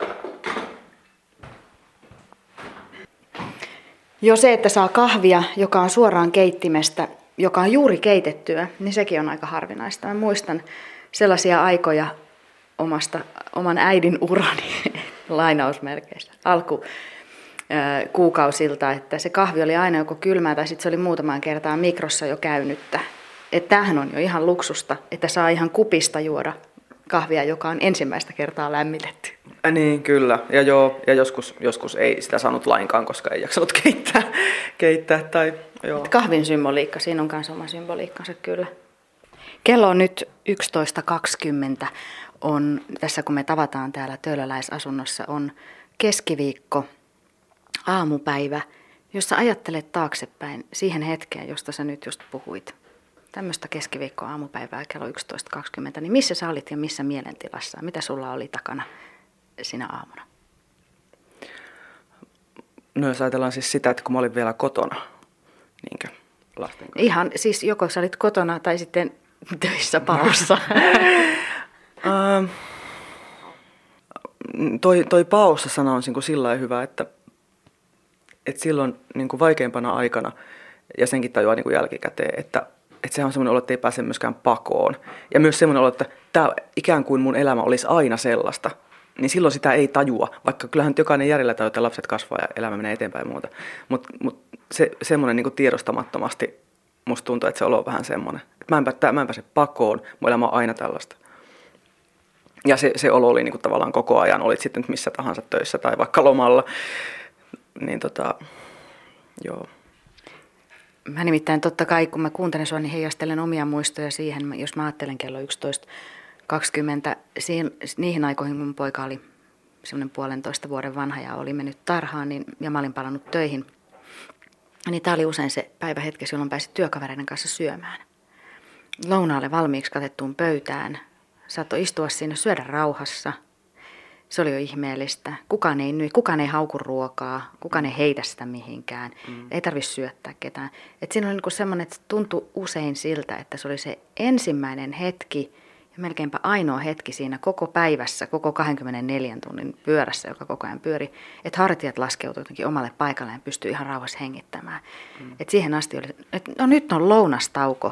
Jo se, että saa kahvia, joka on suoraan keittimestä, joka on juuri keitettyä, niin sekin on aika harvinaista. Mä muistan sellaisia aikoja omasta, oman äidin urani lainausmerkeissä alku kuukausilta, että se kahvi oli aina joko kylmää tai sitten se oli muutamaan kertaan mikrossa jo käynyttä. Että tämähän on jo ihan luksusta, että saa ihan kupista juoda kahvia, joka on ensimmäistä kertaa lämmitetty. Äh, niin, kyllä. Ja, joo, ja joskus, joskus ei sitä saanut lainkaan, koska ei jaksanut keittää. keittää tai, joo. Kahvin symboliikka, siinä on myös oma symboliikkansa kyllä. Kello on nyt yksitoista kaksikymmentä. On, tässä kun me tavataan täällä töölöläisasunnossa, on keskiviikko, aamupäivä, jossa ajattelet taaksepäin siihen hetkeen, josta sä nyt just puhuit. Tämmöistä keskiviikko aamupäivää kello yksitoista kaksikymmentä, niin missä sä olit ja missä mielentilassa? Mitä sulla oli takana sinä aamuna? No jos ajatellaan siis sitä, että kun mä olin vielä kotona, niinkö lasten kanssa? Ihan, siis joko sä olit kotona tai sitten töissä paossa. uh, toi, toi paossa sana on niin sillä lailla hyvä, että, että silloin niin kuin vaikeimpana aikana, ja senkin tajuaa niin kuin jälkikäteen, että että sehän on semmoinen olo, että ei pääse myöskään pakoon. Ja myös semmoinen olo, että tämä ikään kuin mun elämä olisi aina sellaista. Niin silloin sitä ei tajua, vaikka kyllähän jokainen järjellä tajuu, että lapset kasvaa ja elämä menee eteenpäin ja muuta. Mutta mut se, semmoinen niin kuin tiedostamattomasti musta tuntuu, että se olo on vähän semmoinen. Että mä en, pää, mä en pääse pakoon, mun elämä on aina tällaista. Ja se, se olo oli niin kuin tavallaan koko ajan, olit sitten missä tahansa töissä tai vaikka lomalla. Niin tota, joo. Mä nimittäin totta kai, kun mä kuuntelen sua, niin heijastelen omia muistoja siihen, jos mä ajattelen kello yksitoista kaksikymmentä, niihin aikoihin, kun mun poika oli semmoinen puolentoista vuoden vanha ja oli mennyt tarhaan niin, ja mä olin palannut töihin, niin tää oli usein se päivähetki, jolloin pääsit työkavereiden kanssa syömään. Lounaalle valmiiksi katettuun pöytään, saattoi istua siinä, syödä rauhassa. Se oli jo ihmeellistä. Kukaan ei nyi, kukaan ei hauku ruokaa, kukaan ei heitä sitä mihinkään. Mm. Ei tarvitse syöttää ketään. Et siinä oli niinku semmoinen, että se tuntui usein siltä, että se oli se ensimmäinen hetki ja melkeinpä ainoa hetki siinä koko päivässä, koko kaksikymmentäneljä tunnin pyörässä, joka koko ajan pyöri, että hartiat laskeutui jotenkin omalle paikalleen ja pystyi ihan rauhassa hengittämään. Mm. Et siihen asti oli, että no nyt on lounastauko.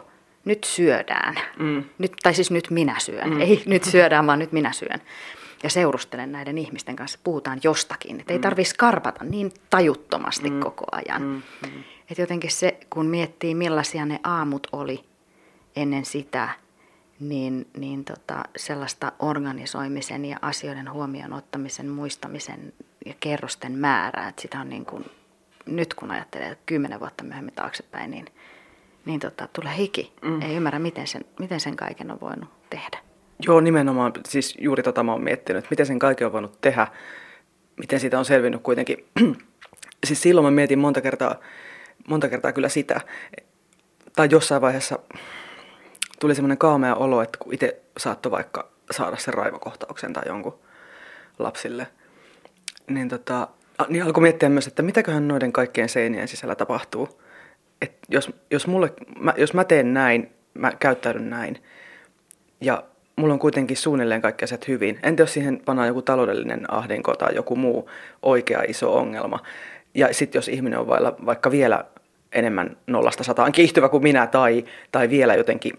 nyt syödään. Mm. Nyt, tai siis nyt minä syön. Mm. Ei nyt syödään, vaan nyt minä syön. Ja seurustelen näiden ihmisten kanssa, puhutaan jostakin. Että ei tarvitse skarpata niin tajuttomasti mm. koko ajan. Mm. Mm. Että jotenkin se, kun miettii millaisia ne aamut oli ennen sitä, niin, niin tota, sellaista organisoimisen ja asioiden huomioon ottamisen, muistamisen ja kerrosten määrää. Että sitä on niin kuin, nyt kun ajattelee kymmenen vuotta myöhemmin taaksepäin, niin, niin tota, tulee hiki. Mm. Ei ymmärrä, miten sen, miten sen kaiken on voinut tehdä. Joo, nimenomaan. Siis juuri tota mä oon miettinyt, että miten sen kaiken on voinut tehdä, miten siitä on selvinnyt kuitenkin. Siis silloin mä mietin monta kertaa, monta kertaa kyllä sitä, tai jossain vaiheessa tuli semmoinen kaamea olo, että kun itse saattoi vaikka saada sen raivokohtauksen tai jonkun lapsille, niin, tota, niin alkoi miettiä myös, että mitäköhän noiden kaikkien seinien sisällä tapahtuu. Että jos, jos, mulle, mä, jos mä teen näin, mä käyttäydyn näin, ja mulla on kuitenkin suunnilleen kaikki asiat hyvin. Entä jos siihen pannaan joku taloudellinen ahdinko tai joku muu oikea iso ongelma. Ja sitten jos ihminen on vailla, vaikka vielä enemmän nollasta sataan kiihtyvä kuin minä tai, tai vielä jotenkin,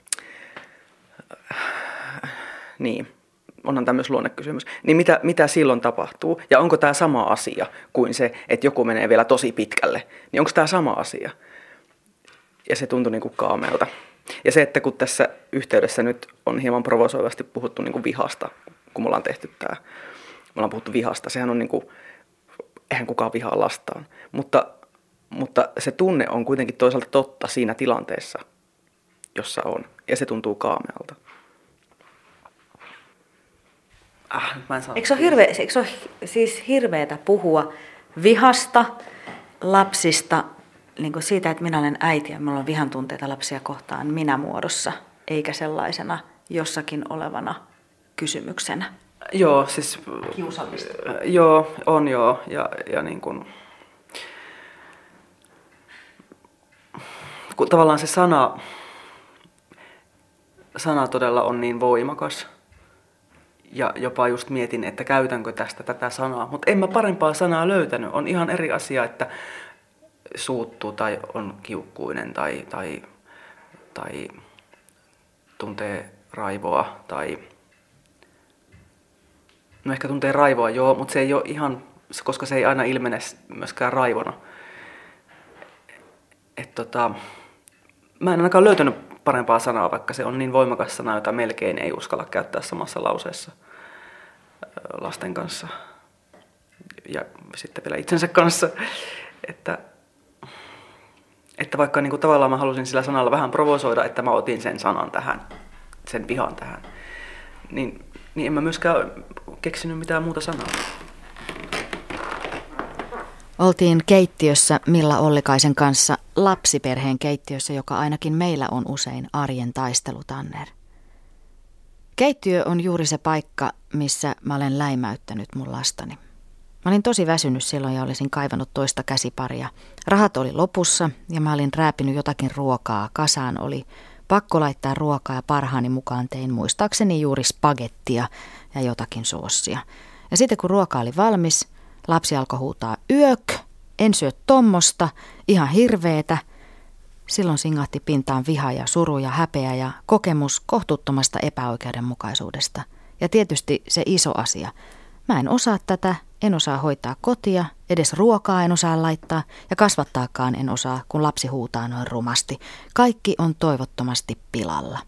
niin, onhan tämmöinen luonnekysymys. Niin mitä, mitä silloin tapahtuu? Ja onko tämä sama asia kuin se, että joku menee vielä tosi pitkälle? Niin onko tämä sama asia? Ja se tuntui niin kuin kaameelta. Ja se, että kun tässä yhteydessä nyt on hieman provosoivasti puhuttu niin kuin vihasta, kun me ollaan tehty tämä, me ollaan puhuttu vihasta, sehän on niin kuin, eihän kukaan vihaa lastaan, mutta, mutta se tunne on kuitenkin toisaalta totta siinä tilanteessa, jossa on, ja se tuntuu kaamealta. Ah, mä en saa. Eikö se ole, hirve, eikö se ole siis hirveätä puhua vihasta, lapsista, niin kuin siitä, että minä olen äiti ja minulla on vihan tunteita lapsia kohtaan minä muodossa, eikä sellaisena jossakin olevana kysymyksenä. Joo, siis kiusallista. Joo, on joo. Ja, ja niin kuin, kun tavallaan se sana, sana todella on niin voimakas. Ja jopa just mietin, että käytänkö tästä tätä sanaa. Mutta en mä parempaa sanaa löytänyt. On ihan eri asia, että suuttuu tai on kiukkuinen tai, tai, tai tuntee raivoa tai no ehkä tuntee raivoa, joo, mutta se ei ole ihan, koska se ei aina ilmene myöskään raivona. Et tota, mä en ainakaan löytänyt parempaa sanaa, vaikka se on niin voimakas sana, jota melkein ei uskalla käyttää samassa lauseessa lasten kanssa ja sitten vielä itsensä kanssa. Että, että vaikka niin kuin tavallaan mä halusin sillä sanalla vähän provosoida, että mä otin sen sanan tähän, sen vihan tähän, niin, niin en mä myöskään keksinyt mitään muuta sanaa. Oltiin keittiössä Milla Ollikaisen kanssa, lapsiperheen keittiössä, joka ainakin meillä on usein arjen taistelutanner. Keittiö on juuri se paikka, missä mä olen läimäyttänyt mun lastani. Mä olin tosi väsynyt silloin ja olisin kaivannut toista käsiparia. Rahat oli lopussa ja mä olin rääpinyt jotakin ruokaa. Kasaan oli pakko laittaa ruokaa ja parhaani mukaan tein muistaakseni juuri spagettia ja jotakin soossia. Ja sitten kun ruoka oli valmis, lapsi alkoi huutaa yök, en syö tommosta, ihan hirveetä. Silloin singahti pintaan viha ja suru ja häpeä ja kokemus kohtuuttomasta epäoikeudenmukaisuudesta. Ja tietysti se iso asia. Mä en osaa tätä, en osaa hoitaa kotia, edes ruokaa en osaa laittaa ja kasvattaakaan en osaa, kun lapsi huutaa noin rumasti. Kaikki on toivottomasti pilalla.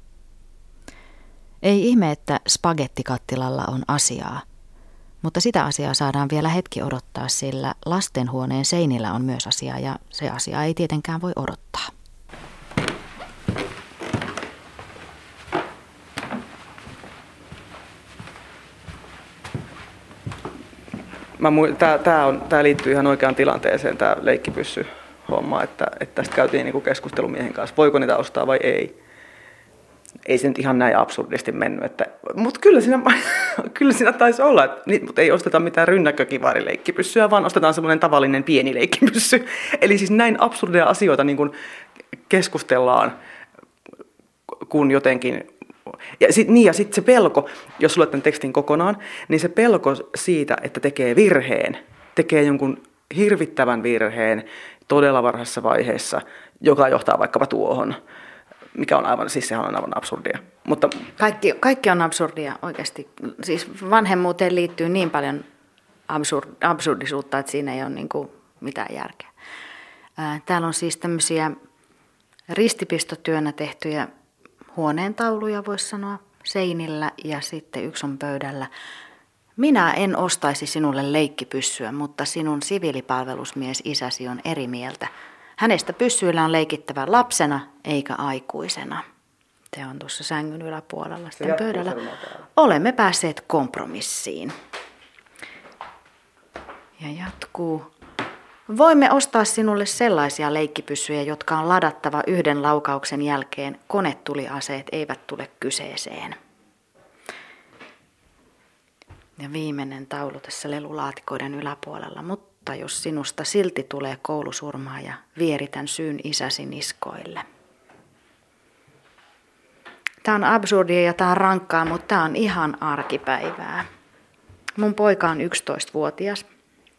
Ei ihme, että spagettikattilalla on asiaa. Mutta sitä asiaa saadaan vielä hetki odottaa, sillä lastenhuoneen seinillä on myös asiaa ja se asia ei tietenkään voi odottaa. Tämä tää tää liittyy ihan oikeaan tilanteeseen, tämä leikkipyssy-homma, että, että tästä käytiin niinku keskustelu miehen kanssa, voiko niitä ostaa vai ei. Ei se nyt ihan näin absurdisti mennyt, että, mutta kyllä siinä, kyllä siinä taisi olla, että, mutta ei osteta mitään rynnäkkökivaarileikkipyssyä, vaan ostetaan semmoinen tavallinen pieni leikkipyssy. Eli siis näin absurdeja asioita niin kuin keskustellaan, kun jotenkin. Ja sitten niin, ja sit se pelko, jos luet tämän tekstin kokonaan, niin se pelko siitä, että tekee virheen, tekee jonkun hirvittävän virheen todella varhaisessa vaiheessa, joka johtaa vaikkapa tuohon, mikä on aivan, siis sehän on aivan absurdia. Mutta Kaikki, kaikki on absurdia oikeasti. Siis vanhemmuuteen liittyy niin paljon absurd, absurdisuutta, että siinä ei ole niin kuin mitään järkeä. Ää, täällä on siis tämmöisiä ristipistotyönä tehtyjä huoneentauluja, voisi sanoa, seinillä ja sitten yksi on pöydällä. Minä en ostaisi sinulle leikkipyssyä, mutta sinun siviilipalvelusmies isäsi on eri mieltä. Hänestä pyssyillä on leikittävä lapsena eikä aikuisena. Se on tuossa sängyn yläpuolella sitten pöydällä. Olemme päässeet kompromissiin. Ja jatkuu. Voimme ostaa sinulle sellaisia leikkipyssyjä, jotka on ladattava yhden laukauksen jälkeen. Konetuliaseet eivät tule kyseeseen. Ja viimeinen taulu tässä lelulaatikoiden yläpuolella. Mutta jos sinusta silti tulee koulusurmaaja, vieritän syyn isäsi niskoille. Tämä on absurdia ja tämä on rankkaa, mutta tämä on ihan arkipäivää. Mun poika on yksitoistavuotias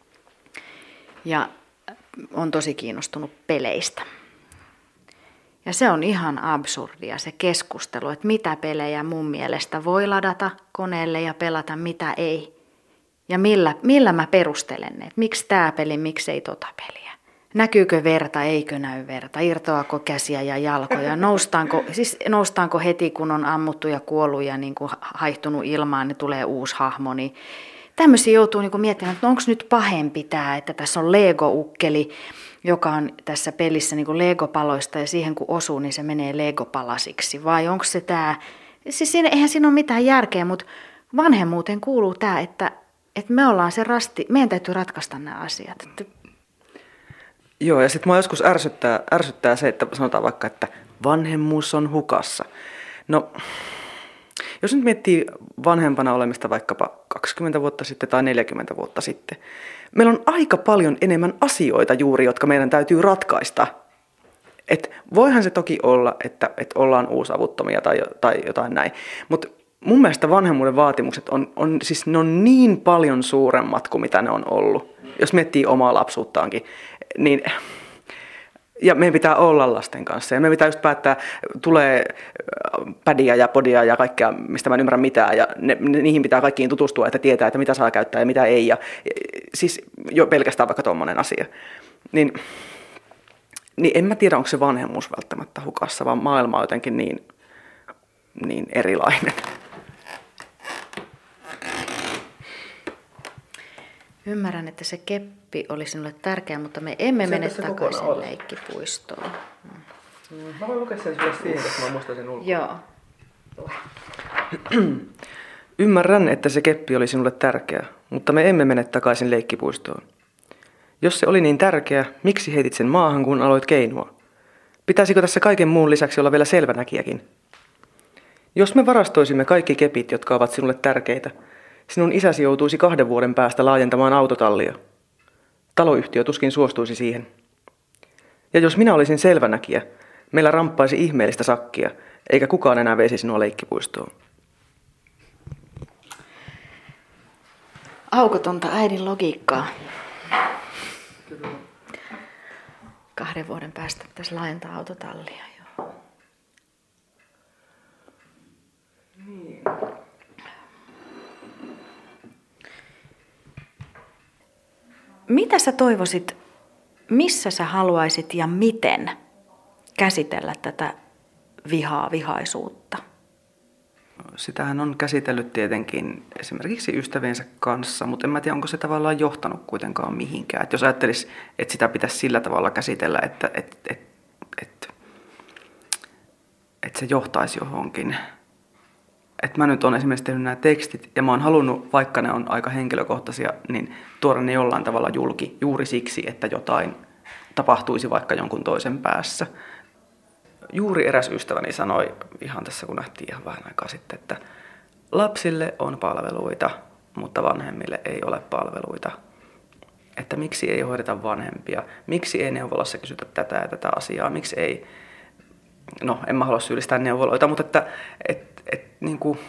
ja on tosi kiinnostunut peleistä. Ja se on ihan absurdia se keskustelu, että mitä pelejä mun mielestä voi ladata koneelle ja pelata, mitä ei. Ja millä, millä mä perustelen ne, että miksi tämä peli, miksi ei tota peliä. Näkyykö verta, eikö näy verta, irtoako käsiä ja jalkoja, noustaanko, siis noustaanko heti kun on ammuttu ja kuollut ja niin kuin haihtunut ilmaan, niin tulee uusi hahmo. Niin tämmöisiä joutuu niin kuin miettimään, että no onko nyt pahempi tämä, että tässä on Lego-ukkeli, joka on tässä pelissä niin kuin Lego-paloista ja siihen kun osuu, niin se menee Lego-palasiksi. Vai onko se tämä, siis siinä, eihän siinä ole mitään järkeä, mutta vanhemmuuteen kuuluu tämä, että, että me ollaan se rasti, meidän täytyy ratkaista nämä asiat. joo, ja sitten mua joskus ärsyttää, ärsyttää se, että sanotaan vaikka, että vanhemmuus on hukassa. No, jos nyt miettii vanhempana olemista vaikkapa kaksikymmentä vuotta sitten tai neljäkymmentä vuotta sitten, meillä on aika paljon enemmän asioita juuri, jotka meidän täytyy ratkaista. Et voihan se toki olla, että, että ollaan uusavuttomia tai, tai jotain näin, mutta mun mielestä vanhemmuuden vaatimukset on, on, siis ne on niin paljon suuremmat kuin mitä ne on ollut. Jos miettii omaa lapsuuttaankin, niin ja meidän pitää olla lasten kanssa ja meidän pitää just päättää, tulee pädiä ja podia ja kaikkea, mistä mä en ymmärrä mitään ja ne, niihin pitää kaikkiin tutustua, että tietää, että mitä saa käyttää ja mitä ei ja siis jo pelkästään vaikka tommonen asia. Niin, niin en mä tiedä, onko se vanhemmuus välttämättä hukassa, vaan maailma on jotenkin niin, niin erilainen. Ymmärrän, että se keppi oli sinulle tärkeä, mutta me emme mene takaisin leikkipuistoon. Mm. Mä voin lukea sen sulle siihen, koska mä muistan sen ulkoa. Joo. Ymmärrän, että se keppi oli sinulle tärkeä, mutta me emme mene takaisin leikkipuistoon. Jos se oli niin tärkeä, miksi heitit sen maahan, kun aloit keinua? Pitäisikö tässä kaiken muun lisäksi olla vielä selvänäkijäkin? Jos me varastoisimme kaikki kepit, jotka ovat sinulle tärkeitä, sinun isäsi joutuisi kahden vuoden päästä laajentamaan autotallia. Taloyhtiö tuskin suostuisi siihen. Ja jos minä olisin selvänäkijä, meillä ramppaisi ihmeellistä sakkia, eikä kukaan enää veisi sinua leikkipuistoon. Aukotonta äidin logiikkaa. Kahden vuoden päästä pitäisi laajentaa autotallia. Joo. Niin. Mitä sä toivoisit, missä sä haluaisit ja miten käsitellä tätä vihaa, vihaisuutta? Sitähän on käsitellyt tietenkin esimerkiksi ystäviensä kanssa, mutta en mä tiedä, onko se tavallaan johtanut kuitenkaan mihinkään. Et jos ajattelisi, että sitä pitäisi sillä tavalla käsitellä, että, että, että, että, että se johtaisi johonkin. Että mä nyt olen esimerkiksi tehnyt nämä tekstit ja mä oon halunnut, vaikka ne on aika henkilökohtaisia, niin tuoda ne jollain tavalla julki juuri siksi, että jotain tapahtuisi vaikka jonkun toisen päässä. Juuri eräs ystäväni sanoi ihan tässä, kun nähtiin ihan vähän aikaa sitten, että lapsille on palveluita, mutta vanhemmille ei ole palveluita. Että miksi ei hoideta vanhempia, miksi ei neuvolassa kysytä tätä ja tätä asiaa, miksi ei, no en mä halua syyllistää neuvoloita, mutta että et, et, niin kuin,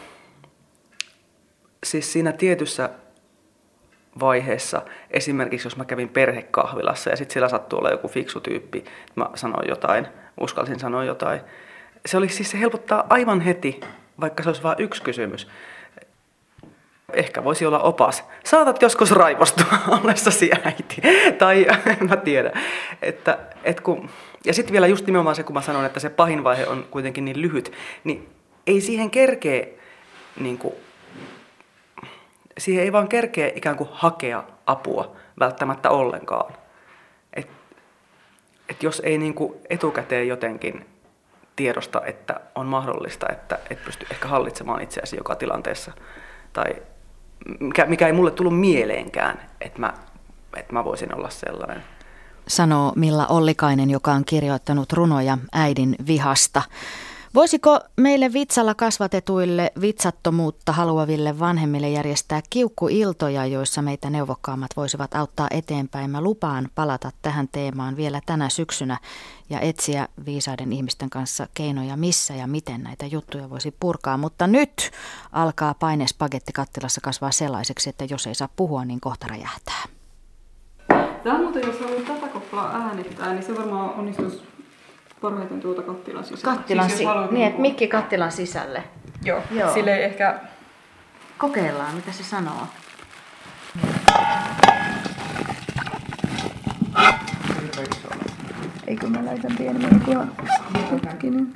siis siinä tietyssä vaiheessa, esimerkiksi jos mä kävin perhekahvilassa ja sitten siellä sattui olla joku fiksu tyyppi, mä sanoin jotain, uskalsin sanoa jotain, Se olisi siis, se helpottaa aivan heti, vaikka se olisi vain yksi kysymys. Ehkä voisi olla opas. Saatat joskus raivostua ollessasi äiti. Tai en mä tiedä. Että, et kun, ja sitten vielä just nimenomaan se, kun mä sanon, että se pahin vaihe on kuitenkin niin lyhyt, niin ei siihen kerkee, niin kuin, siihen ei vaan kerkee ikään kuin hakea apua välttämättä ollenkaan. Et, et jos ei niin kuin etukäteen jotenkin tiedosta, että on mahdollista, että et pysty ehkä hallitsemaan itseäsi joka tilanteessa, tai mikä, mikä ei mulle tullut mieleenkään, että mä, että mä voisin olla sellainen. Sanoo Milla Ollikainen, joka on kirjoittanut runoja äidin vihasta. Voisiko meille vitsalla kasvatetuille vitsattomuutta haluaville vanhemmille järjestää kiukkuiltoja, joissa meitä neuvokkaammat voisivat auttaa eteenpäin? Mä lupaan palata tähän teemaan vielä tänä syksynä ja etsiä viisaiden ihmisten kanssa keinoja, missä ja miten näitä juttuja voisi purkaa. Mutta nyt alkaa paine spagettikattilassa kasvaa sellaiseksi, että jos ei saa puhua, niin kohta räjähtää. Tämä muuten, jos haluat tätä koppaa äänittää, niin se varmaan onnistuisi parhaiten tuota kattilan sisälle. Kattilan siis, si- niin, että mikki kattilan sisälle. Joo, Joo. sille ei ehkä... Kokeillaan, mitä se sanoo. Eikö mä laitan pienemmän kunhan hetkinen.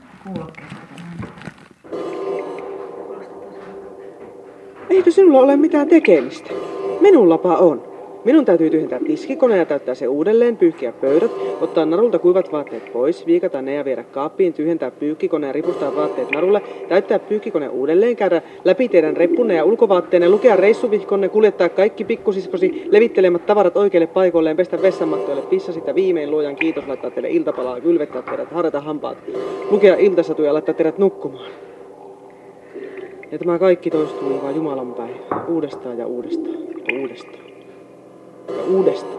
Eikö sinulla ole mitään tekemistä? Minullapa on. Minun täytyy tyhjentää tiskikone ja täyttää se uudelleen, pyyhkiä pöydät, ottaa narulta kuivat vaatteet pois, viikata ne ja viedä kaappiin, tyhjentää pyykkikone ja ripustaa vaatteet narulle, täyttää pyykkikone uudelleen, käydä läpi teidän reppunne ja ulkovaatteenne, lukea reissuvihkonne, kuljettaa kaikki pikkusiskosi levittelemät tavarat oikeille paikoilleen, pestä vessanmattoille pissasit ja viimein luojan kiitos laittaa teille iltapalaa, kylvettää teidät, harjata hampaat, lukea iltasatuja ja laittaa teidät nukkumaan. Ja tämä kaikki toistuu vaan Jumalan päivä, uudestaan ja uudestaan ja uudestaan. Ja uudestaan.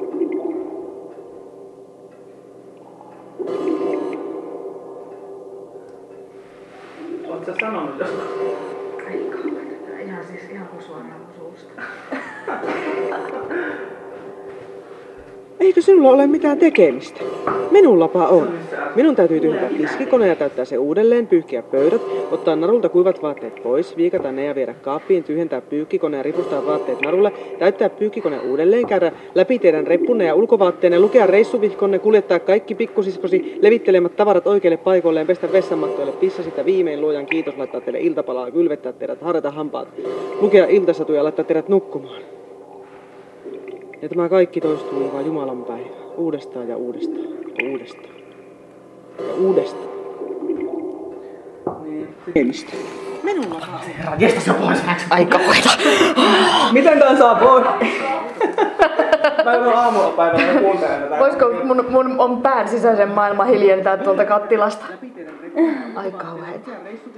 Oletko sä sanonut joskus? Ai kauan. Ihan siis ihan kuin suoraan suusta. Eikö sinulla ole mitään tekemistä? Minullapa on. Minun täytyy tyhjentää tiskikone ja täyttää se uudelleen, pyyhkiä pöydät, ottaa narulta kuivat vaatteet pois, viikata ne ja viedä kaappiin, tyhjentää pyykkikone ja ripustaa vaatteet narulle, täyttää pyykkikone uudelleen, käydä läpi teidän reppunne ja ulkovaatteenne, lukea reissuvihkonne, kuljettaa kaikki pikkusiskosi levittelemät tavarat oikeille paikoilleen, pestä vessanmattoille pissasit ja viimein luojan kiitos laittaa teille iltapalaa, kylvettää teidät, harjata hampaat, lukea iltasatuja ja laittaa teidät nukkumaan. Ja tämä kaikki toistuu vaan Jumalan päivä, uudestaan ja uudestaan ja uudestaan ja uudestaan. Tekemistä. Minulla on. Herra, jestas jo pois. Aika hoita. Miten tän saa pois? Mä en ole aamulla päivällä kuuntelemaan tätä. Voisiko mun, mun on pään sisäisen maailman hiljentää tuolta kattilasta? Ai kauheeta.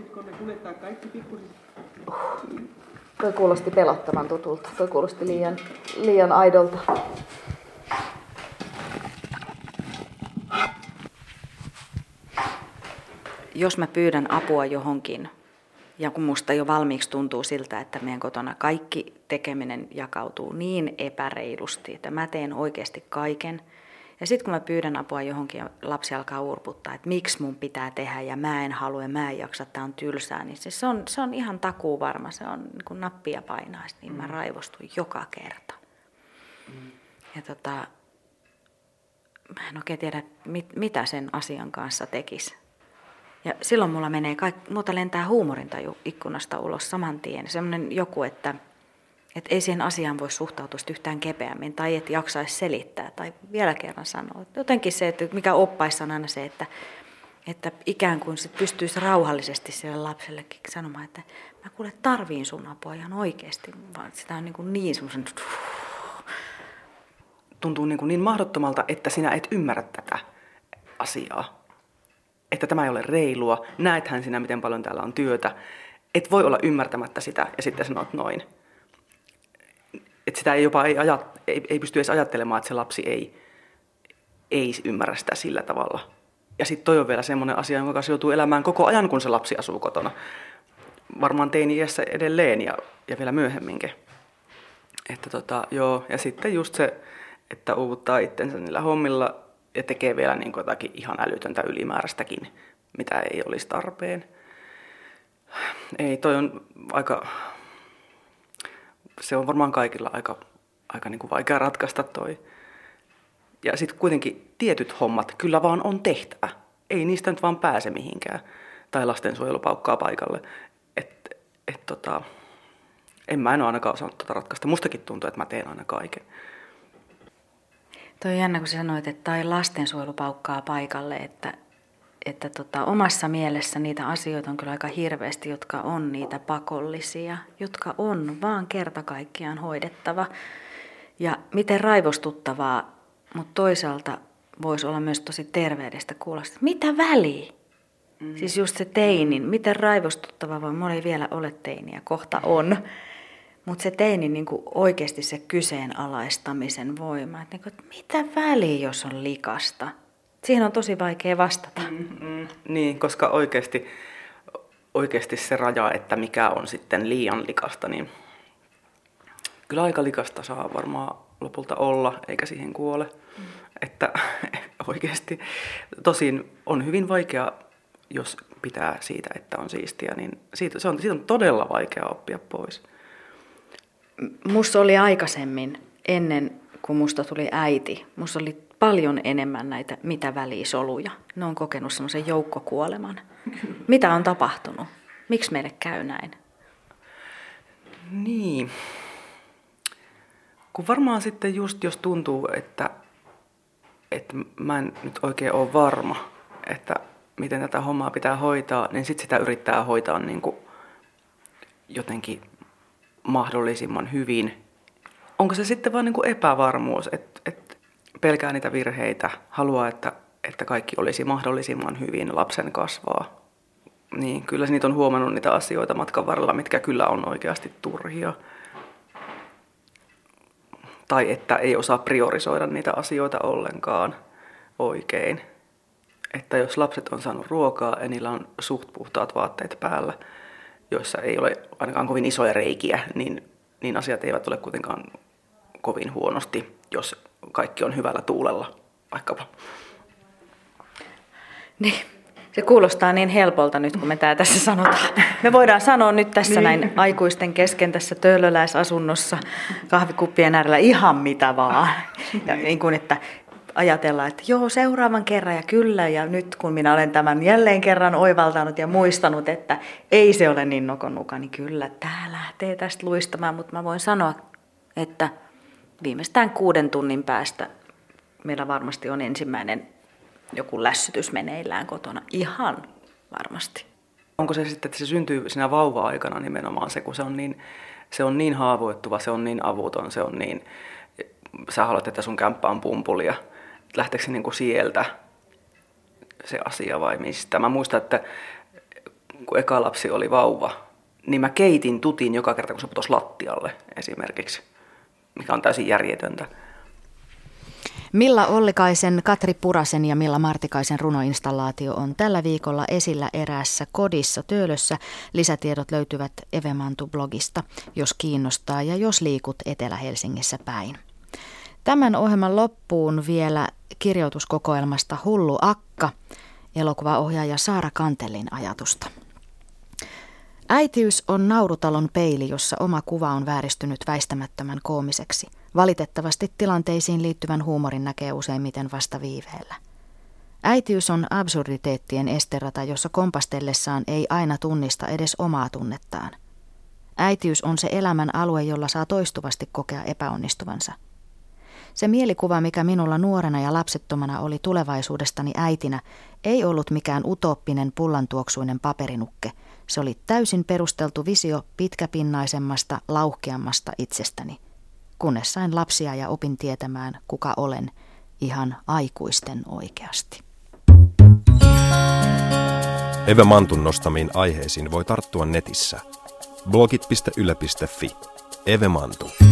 Toi kuulosti pelottavan tutulta. Toi kuulosti liian, liian aidolta. Jos mä pyydän apua johonkin, ja kun musta jo valmiiksi tuntuu siltä, että meidän kotona kaikki tekeminen jakautuu niin epäreilusti, että mä teen oikeasti kaiken. Ja sitten kun mä pyydän apua johonkin ja lapsi alkaa urputtaa, että miksi mun pitää tehdä ja mä en halua ja mä en jaksa, tää on tylsää, niin se on, se on ihan takuu varma. Se on niin kuin nappia painaisi, niin mä raivostun joka kerta. Mm. Ja tota, mä en oikein tiedä, mit, mitä sen asian kanssa tekisi. Ja silloin mulla menee kaikki, muuta lentää huumorintaju ikkunasta ulos saman tien. Semmoinen joku, että, että ei siihen asiaan voi suhtautua yhtään kepeämmin tai et jaksaisi selittää tai vielä kerran sanoa. Jotenkin se, että mikä oppaissa on aina se, että, että ikään kuin sit pystyisi rauhallisesti sille lapsellekin sanomaan, että mä kuule tarviin sun apua ihan oikeasti, vaan sitä on niin, kuin niin semmoisen... Tuntuu niin, kuin niin mahdottomalta, että sinä et ymmärrä tätä asiaa. Että tämä ei ole reilua, näethän sinä, miten paljon täällä on työtä. Et voi olla ymmärtämättä sitä ja sitten sanot noin. Että sitä ei jopa ei, ajat, ei, ei pysty edes ajattelemaan, että se lapsi ei, ei ymmärrä sitä sillä tavalla. Ja sitten toi on vielä semmoinen asia, jonka kanssa joutuu elämään koko ajan, kun se lapsi asuu kotona. Varmaan teini-iässä edelleen ja, ja vielä myöhemminkin. Että tota, joo. Ja sitten just se, että uuvuttaa itsensä niillä hommilla ja tekee vielä niin kuin jotakin ihan älytöntä ylimääräistäkin, mitä ei olisi tarpeen. Ei, toi on aika, se on varmaan kaikilla aika, aika niin kuin vaikea ratkaista toi. Ja sitten kuitenkin tietyt hommat kyllä vaan on tehtävä. Ei niistä nyt vaan pääse mihinkään. Tai lastensuojelu paukkaa paikalle. Et, et tota, en mä en ole ainakaan osannut tota ratkaista. Mustakin tuntuu, että mä teen aina kaiken. Toi on jännä, kun sä sanoit, että tai lastensuojelu paukkaa paikalle, että, että tota, omassa mielessä niitä asioita on kyllä aika hirveästi, jotka on niitä pakollisia, jotka on vaan kerta kaikkiaan hoidettava. Ja miten raivostuttavaa, mutta toisaalta voisi olla myös tosi terveellistä kuulla, että mitä väliä? Mm. Siis just se teinin, miten raivostuttavaa, vaan mulla ei vielä ole teiniä, kohta on. Mutta se teinin niin kuin oikeasti se kyseenalaistamisen voima, että, niin kuin, että mitä väliä, jos on likasta? Siihen on tosi vaikea vastata. Mm-hmm. Niin, koska oikeasti, oikeasti se raja, että mikä on sitten liian likasta, niin kyllä aika likasta saa varmaan lopulta olla, eikä siihen kuole. Mm. Että oikeasti, tosin on hyvin vaikea, jos pitää siitä, että on siistiä, niin siitä, se on, siitä on todella vaikea oppia pois. Musta oli aikaisemmin, ennen kuin musta tuli äiti, musta oli paljon enemmän näitä mitä väliä soluja. Ne on kokenut semmoisen joukkokuoleman. Mitä on tapahtunut? Miksi meille käy näin? Niin. Kun varmaan sitten just jos tuntuu, että, että mä en nyt oikein ole varma, että miten tätä hommaa pitää hoitaa, niin sitten sitä yrittää hoitaa niin kuin jotenkin mahdollisimman hyvin. Onko se sitten vaan niin kuin epävarmuus, että, että pelkää niitä virheitä, haluaa, että, että kaikki olisi mahdollisimman hyvin lapsen kasvaa. Niin kyllä niitä on huomannut niitä asioita matkan varrella, mitkä kyllä on oikeasti turhia. Tai että ei osaa priorisoida niitä asioita ollenkaan oikein. Että jos lapset on saanut ruokaa ja niillä on suht puhtaat vaatteet päällä, joissa ei ole ainakaan kovin isoja reikiä, niin, niin asiat eivät ole kuitenkaan kovin huonosti, jos kaikki on hyvällä tuulella vaikkapa. Niin, se kuulostaa niin helpolta nyt, kun me tää tässä sanotaan. Me voidaan sanoa nyt tässä niin. Näin aikuisten kesken tässä töölöläisasunnossa kahvikuppien äärellä ihan mitä vaan. Ja niin kuin, että ajatellaan, että joo, seuraavan kerran ja kyllä, ja nyt kun minä olen tämän jälleen kerran oivaltanut ja muistanut, että ei se ole niin nokonuka, niin kyllä, tää lähtee tästä luistamaan, mutta mä voin sanoa, että viimeistään kuuden tunnin päästä meillä varmasti on ensimmäinen joku lässytys meneillään kotona, ihan varmasti. Onko se sitten, että se syntyy siinä vauva-aikana nimenomaan se, kun se on niin, se on niin haavoittuva, se on niin avuton, se on niin, sä haluat, että sun kämppä on pumpulia. Lähteekö se niin kuin sieltä se asia vai mistä? Mä muistan, että kun eka lapsi oli vauva, niin mä keitin tutin joka kerta, kun se putosi lattialle esimerkiksi, mikä on täysin järjetöntä. Milla Ollikaisen, Katri Purasen ja Milla Martikaisen runoinstallaatio on tällä viikolla esillä eräässä kodissa Töölössä. Lisätiedot löytyvät Eve Mantu-blogista, jos kiinnostaa ja jos liikut Etelä-Helsingissä päin. Tämän ohjelman loppuun vielä kirjoituskokoelmasta Hullu akka, elokuvaohjaaja Saara Kantelin ajatusta. Äitiys on naurutalon peili, jossa oma kuva on vääristynyt väistämättömän koomiseksi. Valitettavasti tilanteisiin liittyvän huumorin näkee useimmiten vasta viiveellä. Äitiys on absurditeettien esterata, jossa kompastellessaan ei aina tunnista edes omaa tunnettaan. Äitiys on se elämän alue, jolla saa toistuvasti kokea epäonnistuvansa. Se mielikuva, mikä minulla nuorena ja lapsettomana oli tulevaisuudestani äitinä, ei ollut mikään utooppinen pullantuoksuinen paperinukke. Se oli täysin perusteltu visio pitkäpinnaisemmasta, lauhkeammasta itsestäni. Kunnes sain lapsia ja opin tietämään, kuka olen, ihan aikuisten oikeasti. Eve Mantun nostamiin aiheisiin voi tarttua netissä. blogit piste yle piste fi. Eve Mantu.